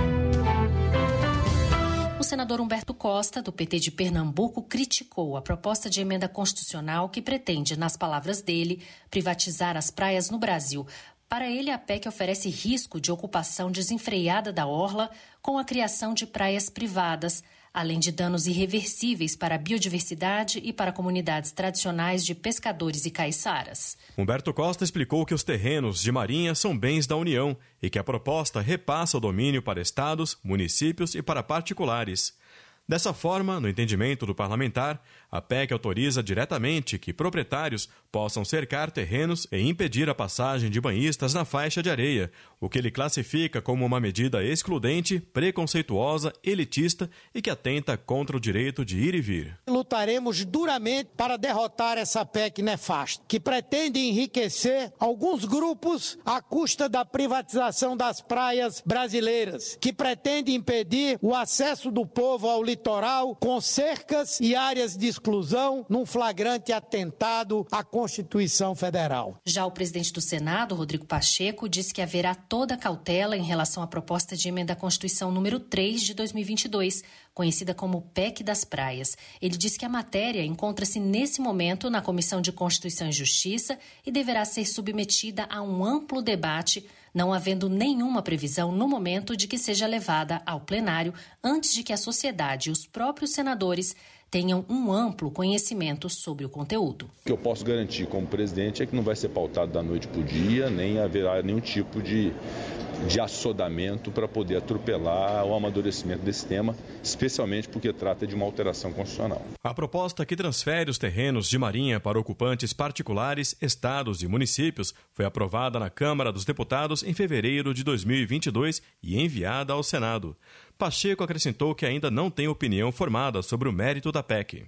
O senador Humberto Costa, do P T de Pernambuco, criticou a proposta de emenda constitucional que pretende, nas palavras dele, privatizar as praias no Brasil. Para ele, a P E C oferece risco de ocupação desenfreada da orla com a criação de praias privadas, além de danos irreversíveis para a biodiversidade e para comunidades tradicionais de pescadores e caiçaras. Humberto Costa explicou que os terrenos de marinha são bens da União e que a proposta repassa o domínio para estados, municípios e para particulares. Dessa forma, no entendimento do parlamentar, a P E C autoriza diretamente que proprietários possam cercar terrenos e impedir a passagem de banhistas na faixa de areia, o que ele classifica como uma medida excludente, preconceituosa, elitista e que atenta contra o direito de ir e vir. Lutaremos duramente para derrotar essa P E C nefasta, que pretende enriquecer alguns grupos à custa da privatização das praias brasileiras, que pretende impedir o acesso do povo ao litoral com cercas e áreas de exclusão num flagrante atentado à Constituição Federal. Já o presidente do Senado, Rodrigo Pacheco, disse que haverá toda cautela em relação à proposta de emenda à Constituição número três de dois mil e vinte e dois, conhecida como P E C das Praias. Ele disse que a matéria encontra-se nesse momento na Comissão de Constituição e Justiça e deverá ser submetida a um amplo debate, não havendo nenhuma previsão no momento de que seja levada ao plenário antes de que a sociedade e os próprios senadores tenham um amplo conhecimento sobre o conteúdo. O que eu posso garantir como presidente é que não vai ser pautado da noite para o dia, nem haverá nenhum tipo de, de assodamento para poder atropelar o amadurecimento desse tema, especialmente porque trata de uma alteração constitucional. A proposta que transfere os terrenos de marinha para ocupantes particulares, estados e municípios foi aprovada na Câmara dos Deputados em fevereiro de dois mil e vinte e dois e enviada ao Senado. Pacheco acrescentou que ainda não tem opinião formada sobre o mérito da P E C.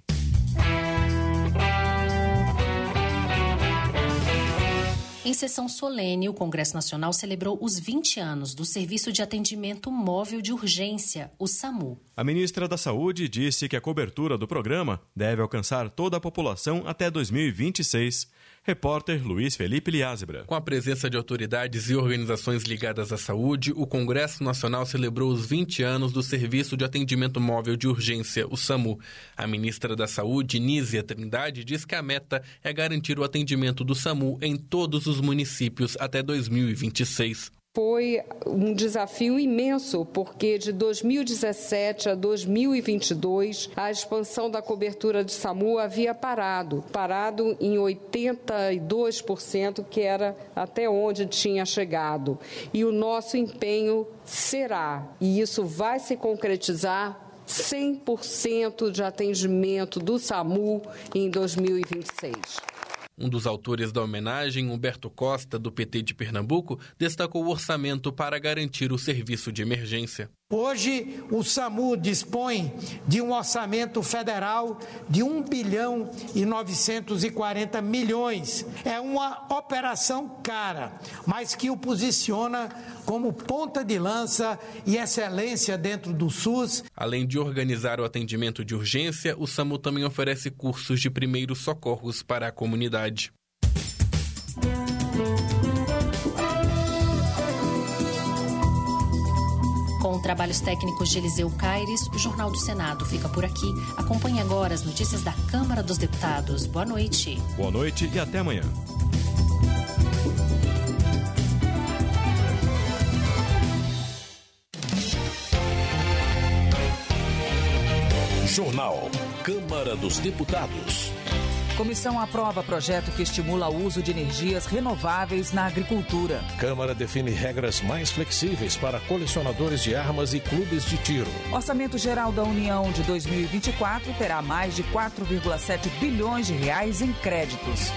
Em sessão solene, o Congresso Nacional celebrou os vinte anos do Serviço de Atendimento Móvel de Urgência, o SAMU. A ministra da Saúde disse que a cobertura do programa deve alcançar toda a população até dois mil e vinte e seis. Repórter Luiz Felipe Liázebra. Com a presença de autoridades e organizações ligadas à saúde, o Congresso Nacional celebrou os vinte anos do Serviço de Atendimento Móvel de Urgência, o SAMU. A ministra da Saúde, Nízia Trindade, diz que a meta é garantir o atendimento do SAMU em todos os municípios até dois mil e vinte e seis. Foi um desafio imenso, porque de dois mil e dezessete a dois mil e vinte e dois, a expansão da cobertura de SAMU havia parado, parado em oitenta e dois por cento, que era até onde tinha chegado. E o nosso empenho será, e isso vai se concretizar, cem por cento de atendimento do SAMU em dois mil e vinte e seis. Um dos autores da homenagem, Humberto Costa, do P T de Pernambuco, destacou o orçamento para garantir o serviço de emergência. Hoje, o SAMU dispõe de um orçamento federal de um bilhão e novecentos e quarenta milhões. É uma operação cara, mas que o posiciona como ponta de lança e excelência dentro do SUS. Além de organizar o atendimento de urgência, o SAMU também oferece cursos de primeiros socorros para a comunidade. Com trabalhos técnicos de Eliseu Caires, o Jornal do Senado fica por aqui. Acompanhe agora as notícias da Câmara dos Deputados. Boa noite. Boa noite e até amanhã. Jornal Câmara dos Deputados. Comissão aprova projeto que estimula o uso de energias renováveis na agricultura. Câmara define regras mais flexíveis para colecionadores de armas e clubes de tiro. Orçamento Geral da União de dois mil e vinte e quatro terá mais de quatro vírgula sete bilhões de reais em créditos.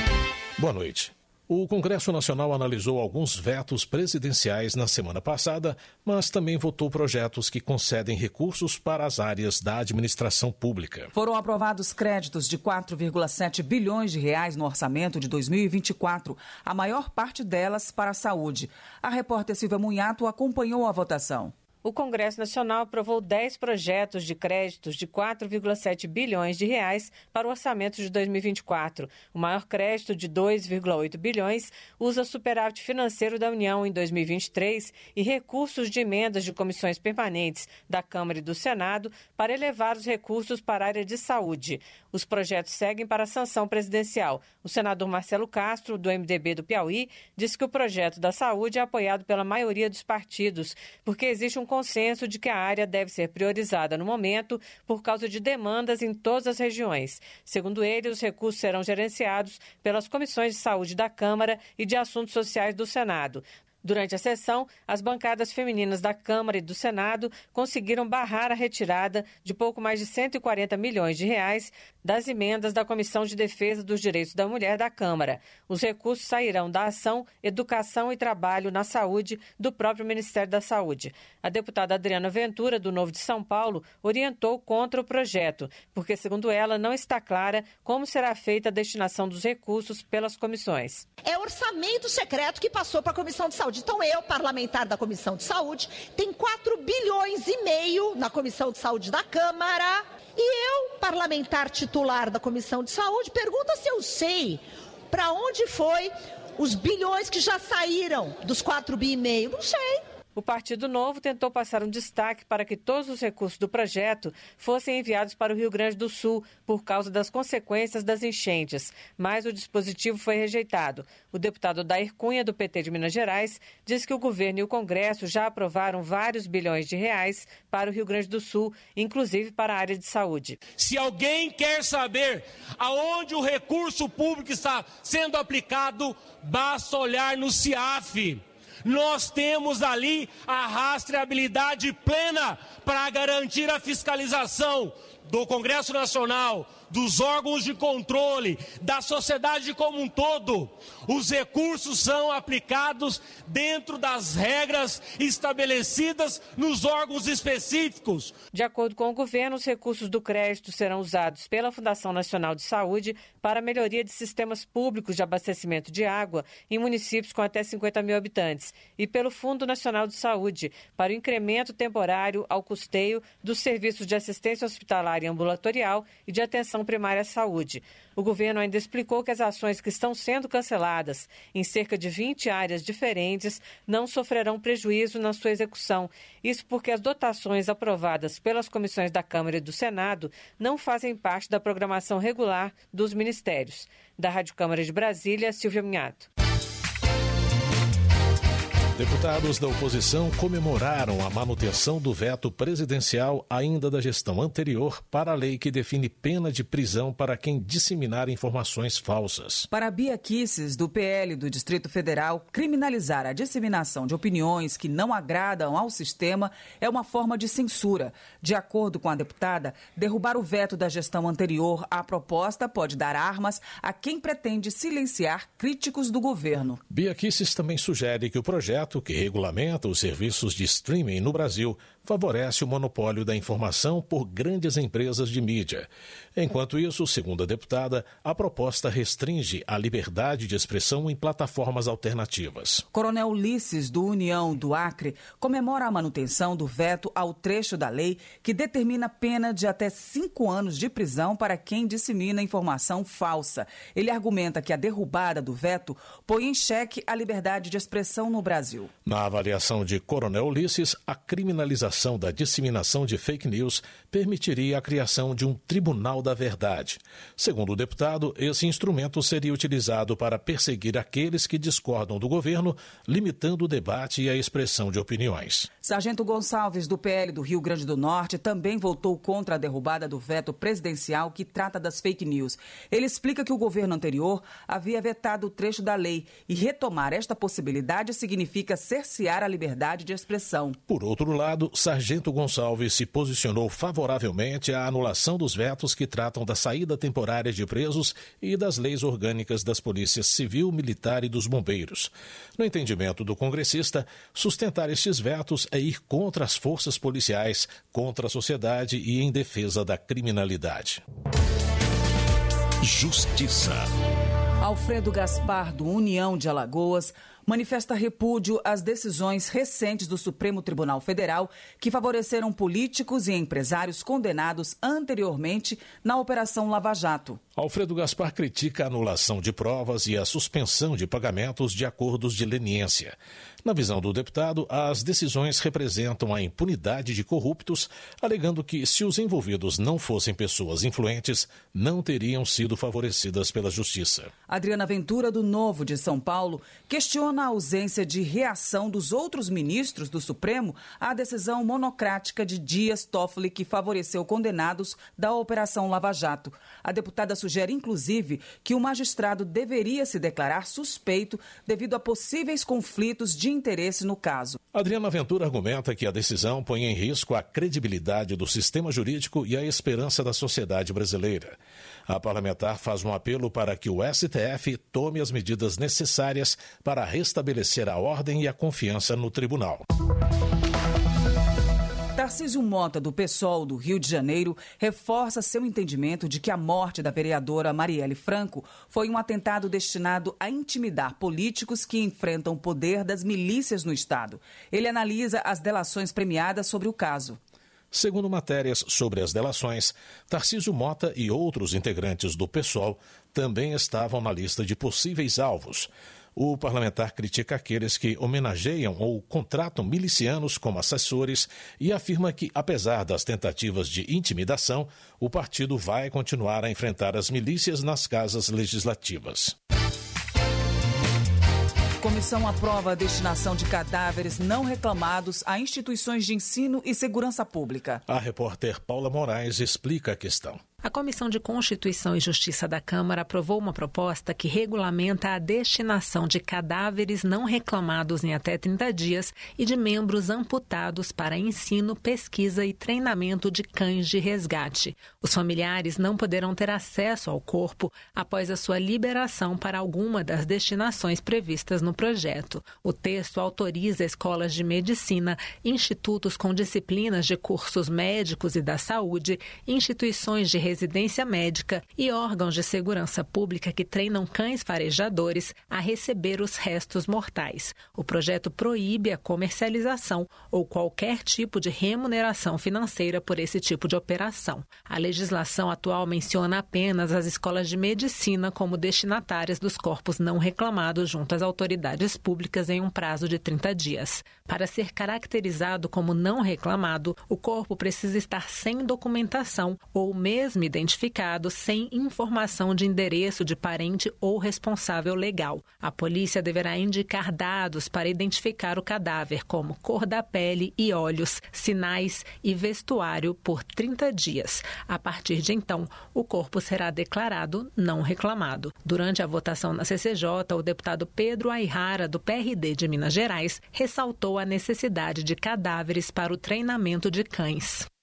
Boa noite. O Congresso Nacional analisou alguns vetos presidenciais na semana passada, mas também votou projetos que concedem recursos para as áreas da administração pública. Foram aprovados créditos de quatro vírgula sete bilhões de reais no orçamento de dois mil e vinte e quatro, a maior parte delas para a saúde. A repórter Silvia Munhato acompanhou a votação. O Congresso Nacional aprovou dez projetos de créditos de quatro vírgula sete bilhões de reais para o orçamento de dois mil e vinte e quatro. O maior crédito, de dois vírgula oito bilhões, usa superávit financeiro da União em dois mil e vinte e três e recursos de emendas de comissões permanentes da Câmara e do Senado para elevar os recursos para a área de saúde. Os projetos seguem para a sanção presidencial. O senador Marcelo Castro, do M D B do Piauí, disse que o projeto da saúde é apoiado pela maioria dos partidos, porque existe um consenso de que a área deve ser priorizada no momento por causa de demandas em todas as regiões. Segundo ele, os recursos serão gerenciados pelas comissões de saúde da Câmara e de Assuntos Sociais do Senado. Durante a sessão, as bancadas femininas da Câmara e do Senado conseguiram barrar a retirada de pouco mais de cento e quarenta milhões de reais das emendas da Comissão de Defesa dos Direitos da Mulher da Câmara. Os recursos sairão da ação Educação e Trabalho na Saúde do próprio Ministério da Saúde. A deputada Adriana Ventura, do Novo de São Paulo, orientou contra o projeto, porque, segundo ela, não está clara como será feita a destinação dos recursos pelas comissões. É orçamento secreto que passou para a Comissão de Saúde. Então, eu, parlamentar da Comissão de Saúde, tem quatro bilhões e meio na Comissão de Saúde da Câmara. E eu, parlamentar titular da Comissão de Saúde, pergunta se eu sei para onde foi os bilhões que já saíram dos quatro bi e meio. Não sei. O Partido Novo tentou passar um destaque para que todos os recursos do projeto fossem enviados para o Rio Grande do Sul por causa das consequências das enchentes, mas o dispositivo foi rejeitado. O deputado Odair Cunha, do P T de Minas Gerais, diz que o governo e o Congresso já aprovaram vários bilhões de reais para o Rio Grande do Sul, inclusive para a área de saúde. Se alguém quer saber aonde o recurso público está sendo aplicado, basta olhar no CIAF. Nós temos ali a rastreabilidade plena para garantir a fiscalização do Congresso Nacional, dos órgãos de controle, da sociedade como um todo. Os recursos são aplicados dentro das regras estabelecidas nos órgãos específicos. De acordo com o governo, os recursos do crédito serão usados pela Fundação Nacional de Saúde para a melhoria de sistemas públicos de abastecimento de água em municípios com até cinquenta mil habitantes e pelo Fundo Nacional de Saúde para o incremento temporário ao custeio dos serviços de assistência hospitalar e ambulatorial e de atenção primária à saúde. O governo ainda explicou que as ações que estão sendo canceladas em cerca de vinte áreas diferentes não sofrerão prejuízo na sua execução. Isso porque as dotações aprovadas pelas comissões da Câmara e do Senado não fazem parte da programação regular dos ministérios. Da Rádio Câmara de Brasília, Silvia Minhato. Deputados da oposição comemoraram a manutenção do veto presidencial ainda da gestão anterior para a lei que define pena de prisão para quem disseminar informações falsas. Para Bia Kicis, do P L do Distrito Federal, criminalizar a disseminação de opiniões que não agradam ao sistema é uma forma de censura. De acordo com a deputada, derrubar o veto da gestão anterior à proposta pode dar armas a quem pretende silenciar críticos do governo. Bia Kicis também sugere que o projeto que regulamenta os serviços de streaming no Brasil favorece o monopólio da informação por grandes empresas de mídia. Enquanto isso, segundo a deputada, a proposta restringe a liberdade de expressão em plataformas alternativas. Coronel Ulisses, do União do Acre, comemora a manutenção do veto ao trecho da lei que determina pena de até cinco anos de prisão para quem dissemina informação falsa. Ele argumenta que a derrubada do veto põe em xeque a liberdade de expressão no Brasil. Na avaliação de Coronel Ulisses, a criminalização da disseminação de fake news permitiria a criação de um tribunal da verdade. Segundo o deputado, esse instrumento seria utilizado para perseguir aqueles que discordam do governo, limitando o debate e a expressão de opiniões. Sargento Gonçalves, do P L do Rio Grande do Norte, também votou contra a derrubada do veto presidencial que trata das fake news. Ele explica que o governo anterior havia vetado o trecho da lei e retomar esta possibilidade significa cercear a liberdade de expressão. Por outro lado, Sargento Gonçalves se posicionou favoravelmente à anulação dos vetos que tratam da saída temporária de presos e das leis orgânicas das polícias civil, militar e dos bombeiros. No entendimento do congressista, sustentar estes vetos é ir contra as forças policiais, contra a sociedade e em defesa da criminalidade. Justiça. Alfredo Gaspar, do União de Alagoas, manifesta repúdio às decisões recentes do Supremo Tribunal Federal que favoreceram políticos e empresários condenados anteriormente na Operação Lava Jato. Alfredo Gaspar critica a anulação de provas e a suspensão de pagamentos de acordos de leniência. Na visão do deputado, as decisões representam a impunidade de corruptos, alegando que, se os envolvidos não fossem pessoas influentes, não teriam sido favorecidas pela Justiça. Adriana Ventura, do Novo de São Paulo, questiona a ausência de reação dos outros ministros do Supremo à decisão monocrática de Dias Toffoli que favoreceu condenados da Operação Lava Jato. A deputada sugere, inclusive, que o magistrado deveria se declarar suspeito devido a possíveis conflitos de interesse no caso. Adriana Ventura argumenta que a decisão põe em risco a credibilidade do sistema jurídico e a esperança da sociedade brasileira. A parlamentar faz um apelo para que o S T F tome as medidas necessárias para restabelecer a ordem e a confiança no tribunal. Tarcísio Mota, do PSOL do Rio de Janeiro, reforça seu entendimento de que a morte da vereadora Marielle Franco foi um atentado destinado a intimidar políticos que enfrentam o poder das milícias no Estado. Ele analisa as delações premiadas sobre o caso. Segundo matérias sobre as delações, Tarcísio Mota e outros integrantes do PSOL também estavam na lista de possíveis alvos. O parlamentar critica aqueles que homenageiam ou contratam milicianos como assessores e afirma que, apesar das tentativas de intimidação, o partido vai continuar a enfrentar as milícias nas casas legislativas. Comissão aprova a destinação de cadáveres não reclamados a instituições de ensino e segurança pública. A repórter Paula Moraes explica a questão. A Comissão de Constituição e Justiça da Câmara aprovou uma proposta que regulamenta a destinação de cadáveres não reclamados em até trinta dias e de membros amputados para ensino, pesquisa e treinamento de cães de resgate. Os familiares não poderão ter acesso ao corpo após a sua liberação para alguma das destinações previstas no projeto. O texto autoriza escolas de medicina, institutos com disciplinas de cursos médicos e da saúde, instituições de residência médica e órgãos de segurança pública que treinam cães farejadores a receber os restos mortais. O projeto proíbe a comercialização ou qualquer tipo de remuneração financeira por esse tipo de operação. A legislação atual menciona apenas as escolas de medicina como destinatárias dos corpos não reclamados junto às autoridades públicas em um prazo de trinta dias. Para ser caracterizado como não reclamado, o corpo precisa estar sem documentação ou mesmo identificado sem informação de endereço de parente ou responsável legal. A polícia deverá indicar dados para identificar o cadáver, como cor da pele e olhos, sinais e vestuário por trinta dias. A partir de então, o corpo será declarado não reclamado. Durante a votação na C C J, o deputado Pedro Ayrara, do P R D de Minas Gerais, ressaltou a necessidade de cadáveres para o treinamento de cães.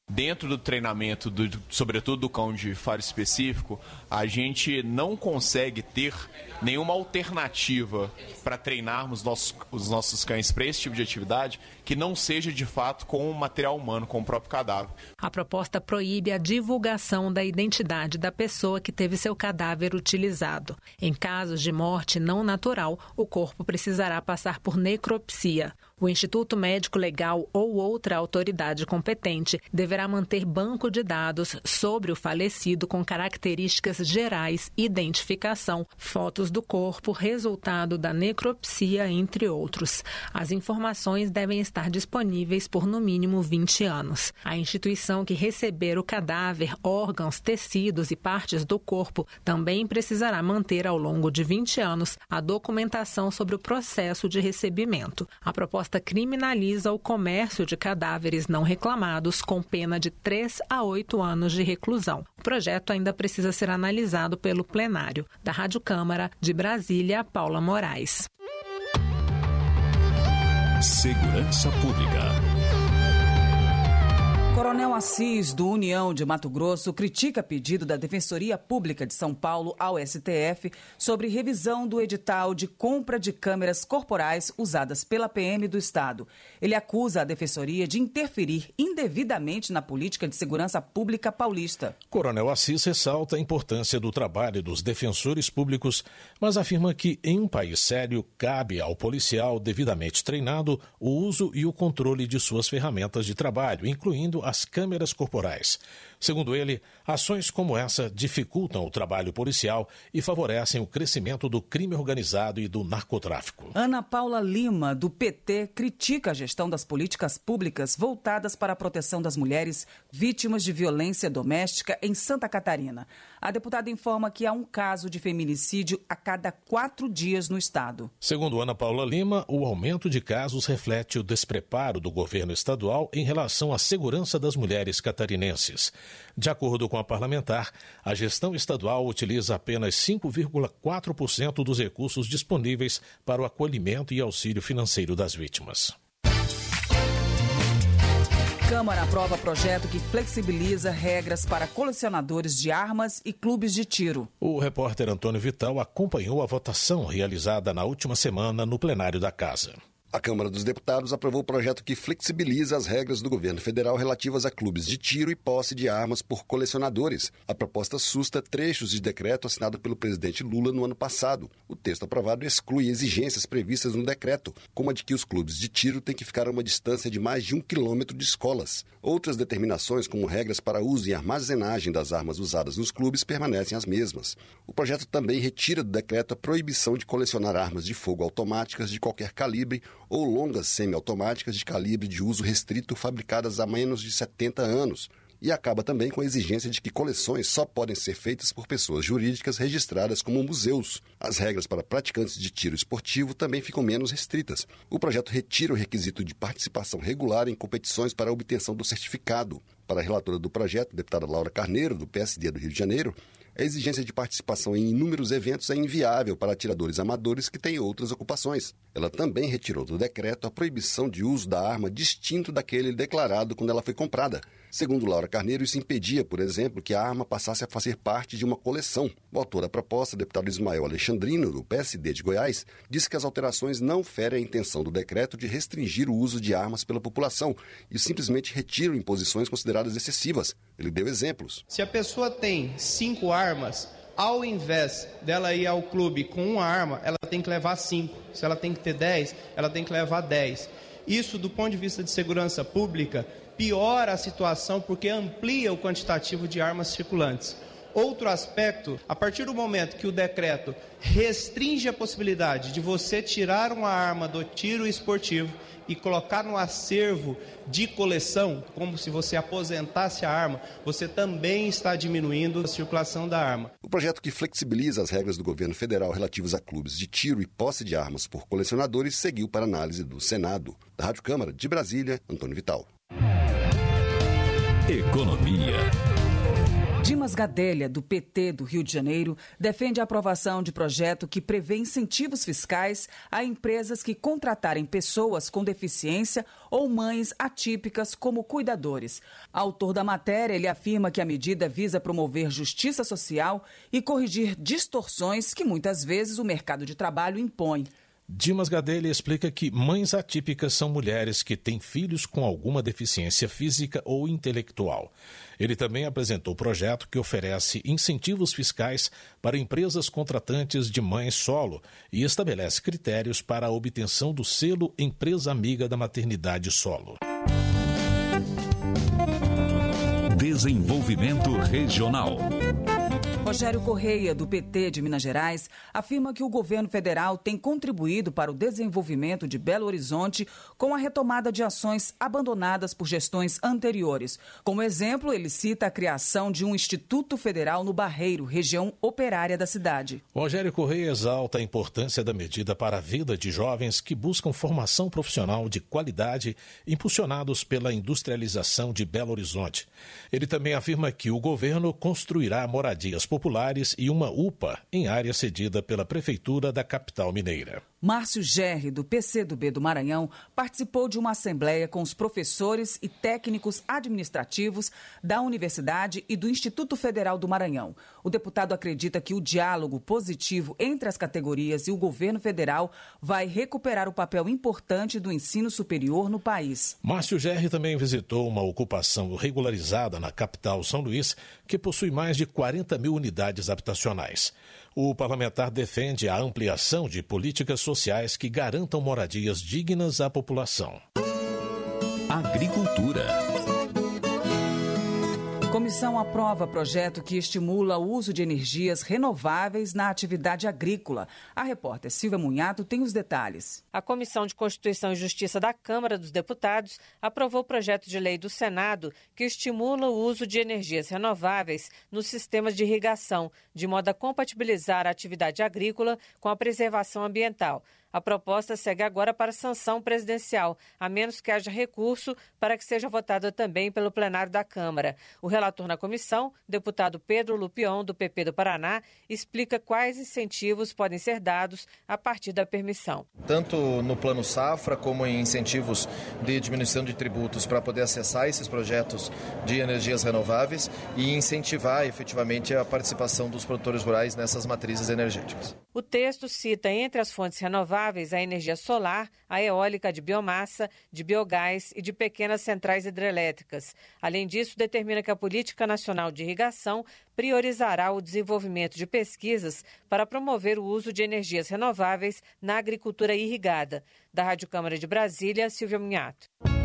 Dentro do treinamento, do, sobretudo do cão de faro específico, a gente não consegue ter nenhuma alternativa para treinarmos nossos, os nossos cães para esse tipo de atividade que não seja de fato com o material humano, com o próprio cadáver. A proposta proíbe a divulgação da identidade da pessoa que teve seu cadáver utilizado. Em casos de morte não natural, o corpo precisará passar por necropsia. O Instituto Médico Legal ou outra autoridade competente deverá manter banco de dados sobre o falecido com características gerais, identificação, fotos do corpo, resultado da necropsia, entre outros. As informações devem estar disponíveis por no mínimo vinte anos. A instituição que receber o cadáver, órgãos, tecidos e partes do corpo também precisará manter ao longo de vinte anos a documentação sobre o processo de recebimento. A proposta criminaliza o comércio de cadáveres não reclamados com pena de três a oito anos de reclusão. O projeto ainda precisa ser analisado pelo plenário. Da Rádio Câmara, de Brasília, Paula Moraes. Segurança Pública. Coronel Assis, do União de Mato Grosso, critica pedido da Defensoria Pública de São Paulo ao S T F sobre revisão do edital de compra de câmeras corporais usadas pela P M do Estado. Ele acusa a Defensoria de interferir indevidamente na política de segurança pública paulista. Coronel Assis ressalta a importância do trabalho dos defensores públicos, mas afirma que, em um país sério, cabe ao policial devidamente treinado o uso e o controle de suas ferramentas de trabalho, incluindo as câmeras corporais. Segundo ele, ações como essa dificultam o trabalho policial e favorecem o crescimento do crime organizado e do narcotráfico. Ana Paula Lima, do P T, critica a gestão das políticas públicas voltadas para a proteção das mulheres vítimas de violência doméstica em Santa Catarina. A deputada informa que há um caso de feminicídio a cada quatro dias no estado. Segundo Ana Paula Lima, o aumento de casos reflete o despreparo do governo estadual em relação à segurança das mulheres catarinenses. De acordo com a parlamentar, a gestão estadual utiliza apenas cinco vírgula quatro por cento dos recursos disponíveis para o acolhimento e auxílio financeiro das vítimas. Câmara aprova projeto que flexibiliza regras para colecionadores de armas e clubes de tiro. O repórter Antônio Vital acompanhou a votação realizada na última semana no plenário da Casa. A Câmara dos Deputados aprovou o projeto que flexibiliza as regras do governo federal relativas a clubes de tiro e posse de armas por colecionadores. A proposta susta trechos de decreto assinado pelo presidente Lula no ano passado. O texto aprovado exclui exigências previstas no decreto, como a de que os clubes de tiro têm que ficar a uma distância de mais de um quilômetro de escolas. Outras determinações, como regras para uso e armazenagem das armas usadas nos clubes, permanecem as mesmas. O projeto também retira do decreto a proibição de colecionar armas de fogo automáticas de qualquer calibre ou longas semiautomáticas de calibre de uso restrito fabricadas há menos de setenta anos, e acaba também com a exigência de que coleções só podem ser feitas por pessoas jurídicas registradas como museus. As regras para praticantes de tiro esportivo também ficam menos restritas. O projeto retira o requisito de participação regular em competições para a obtenção do certificado. Para a relatora do projeto, deputada Laura Carneiro, do P S D do Rio de Janeiro, a exigência de participação em inúmeros eventos é inviável para atiradores amadores que têm outras ocupações. Ela também retirou do decreto a proibição de uso da arma distinto daquele declarado quando ela foi comprada. Segundo Laura Carneiro, isso impedia, por exemplo, que a arma passasse a fazer parte de uma coleção. O autor da proposta, deputado Ismael Alexandrino, do P S D de Goiás, disse que as alterações não ferem a intenção do decreto de restringir o uso de armas pela população e simplesmente retiram imposições consideradas excessivas. Ele deu exemplos. Se a pessoa tem cinco armas, ao invés dela ir ao clube com uma arma, ela tem que levar cinco. Se ela tem que ter dez, ela tem que levar dez. Isso, do ponto de vista de segurança pública, piora a situação porque amplia o quantitativo de armas circulantes. Outro aspecto, a partir do momento que o decreto restringe a possibilidade de você tirar uma arma do tiro esportivo e colocar no acervo de coleção, como se você aposentasse a arma, você também está diminuindo a circulação da arma. O projeto que flexibiliza as regras do governo federal relativas a clubes de tiro e posse de armas por colecionadores seguiu para análise do Senado. Da Rádio Câmara, de Brasília, Antônio Vital. Economia. Dimas Gadelha, do P T do Rio de Janeiro, defende a aprovação de projeto que prevê incentivos fiscais a empresas que contratarem pessoas com deficiência ou mães atípicas como cuidadores. Autor da matéria, ele afirma que a medida visa promover justiça social e corrigir distorções que muitas vezes o mercado de trabalho impõe. Dimas Gadelha explica que mães atípicas são mulheres que têm filhos com alguma deficiência física ou intelectual. Ele também apresentou o projeto que oferece incentivos fiscais para empresas contratantes de mães solo e estabelece critérios para a obtenção do selo Empresa Amiga da Maternidade Solo. Desenvolvimento Regional. Rogério Correia, do P T de Minas Gerais, afirma que o governo federal tem contribuído para o desenvolvimento de Belo Horizonte com a retomada de ações abandonadas por gestões anteriores. Como exemplo, ele cita a criação de um Instituto Federal no Barreiro, região operária da cidade. Rogério Correia exalta a importância da medida para a vida de jovens que buscam formação profissional de qualidade, impulsionados pela industrialização de Belo Horizonte. Ele também afirma que o governo construirá moradias populares e uma U P A em área cedida pela Prefeitura da capital mineira. Márcio Gerri, do P C do B do Maranhão, participou de uma assembleia com os professores e técnicos administrativos da Universidade e do Instituto Federal do Maranhão. O deputado acredita que o diálogo positivo entre as categorias e o governo federal vai recuperar o papel importante do ensino superior no país. Márcio Gerri também visitou uma ocupação regularizada na capital São Luís, que possui mais de quarenta mil unidades habitacionais. O parlamentar defende a ampliação de políticas sociais que garantam moradias dignas à população. Agricultura. Comissão aprova projeto que estimula o uso de energias renováveis na atividade agrícola. A repórter Silvia Munhato tem os detalhes. A Comissão de Constituição e Justiça da Câmara dos Deputados aprovou o projeto de lei do Senado que estimula o uso de energias renováveis nos sistemas de irrigação, de modo a compatibilizar a atividade agrícola com a preservação ambiental. A proposta segue agora para sanção presidencial, a menos que haja recurso para que seja votada também pelo plenário da Câmara. O relator na comissão, deputado Pedro Lupion, do P P do Paraná, explica quais incentivos podem ser dados a partir da permissão. Tanto no Plano Safra, como em incentivos de diminuição de tributos para poder acessar esses projetos de energias renováveis e incentivar efetivamente a participação dos produtores rurais nessas matrizes energéticas. O texto cita entre as fontes renováveis a energia solar, a eólica de biomassa, de biogás e de pequenas centrais hidrelétricas. Além disso, determina que a Política Nacional de Irrigação priorizará o desenvolvimento de pesquisas para promover o uso de energias renováveis na agricultura irrigada. Da Rádio Câmara de Brasília, Silvia Munhato.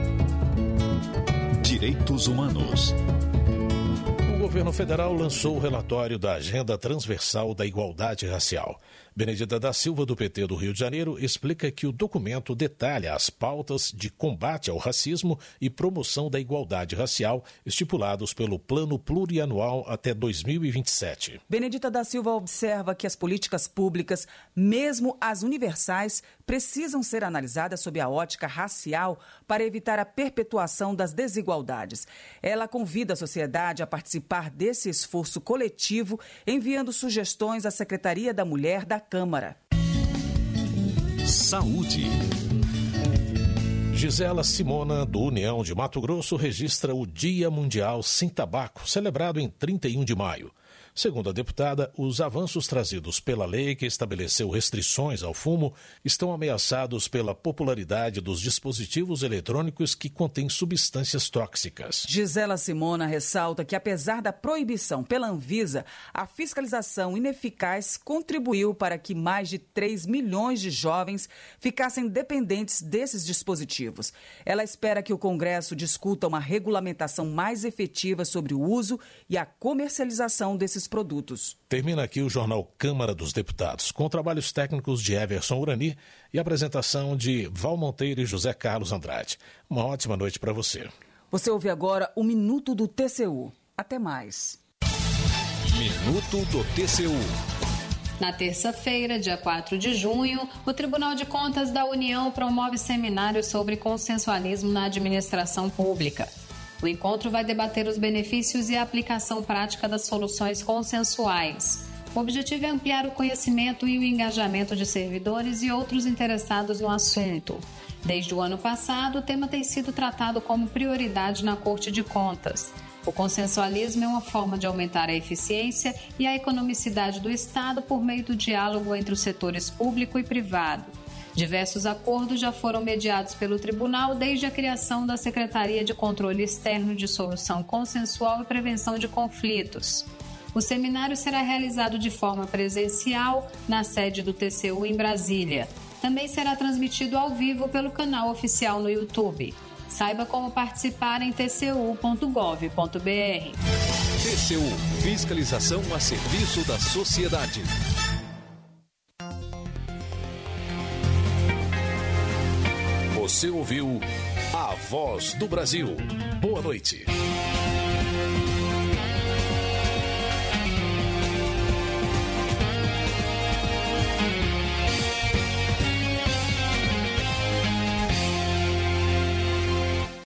Direitos Humanos. O governo federal lançou o relatório da Agenda Transversal da Igualdade Racial. Benedita da Silva, do P T do Rio de Janeiro, explica que o documento detalha as pautas de combate ao racismo e promoção da igualdade racial estipulados pelo Plano Plurianual até dois mil e vinte e sete. Benedita da Silva observa que as políticas públicas, mesmo as universais, precisam ser analisadas sob a ótica racial para evitar a perpetuação das desigualdades. Ela convida a sociedade a participar desse esforço coletivo, enviando sugestões à Secretaria da Mulher da Câmara. Saúde. Gisela Simona, do União de Mato Grosso, registra o Dia Mundial Sem Tabaco, celebrado em trinta e um de maio. Segundo a deputada, os avanços trazidos pela lei que estabeleceu restrições ao fumo estão ameaçados pela popularidade dos dispositivos eletrônicos que contêm substâncias tóxicas. Gisela Simona ressalta que, apesar da proibição pela Anvisa, a fiscalização ineficaz contribuiu para que mais de três milhões de jovens ficassem dependentes desses dispositivos. Ela espera que o Congresso discuta uma regulamentação mais efetiva sobre o uso e a comercialização desses produtos. Termina aqui o jornal Câmara dos Deputados, com trabalhos técnicos de Everson Urani e apresentação de Val Monteiro e José Carlos Andrade. Uma ótima noite para você. Você ouve agora o Minuto do T C U. Até mais. Minuto do T C U. Na terça-feira, dia quatro de junho, o Tribunal de Contas da União promove seminário sobre consensualismo na administração pública. O encontro vai debater os benefícios e a aplicação prática das soluções consensuais. O objetivo é ampliar o conhecimento e o engajamento de servidores e outros interessados no assunto. Desde o ano passado, o tema tem sido tratado como prioridade na Corte de Contas. O consensualismo é uma forma de aumentar a eficiência e a economicidade do Estado por meio do diálogo entre os setores público e privado. Diversos acordos já foram mediados pelo Tribunal desde a criação da Secretaria de Controle Externo de Solução Consensual e Prevenção de Conflitos. O seminário será realizado de forma presencial na sede do T C U em Brasília. Também será transmitido ao vivo pelo canal oficial no YouTube. Saiba como participar em t c u ponto gov ponto b r. T C U, fiscalização a serviço da sociedade. Você ouviu A Voz do Brasil. Boa noite.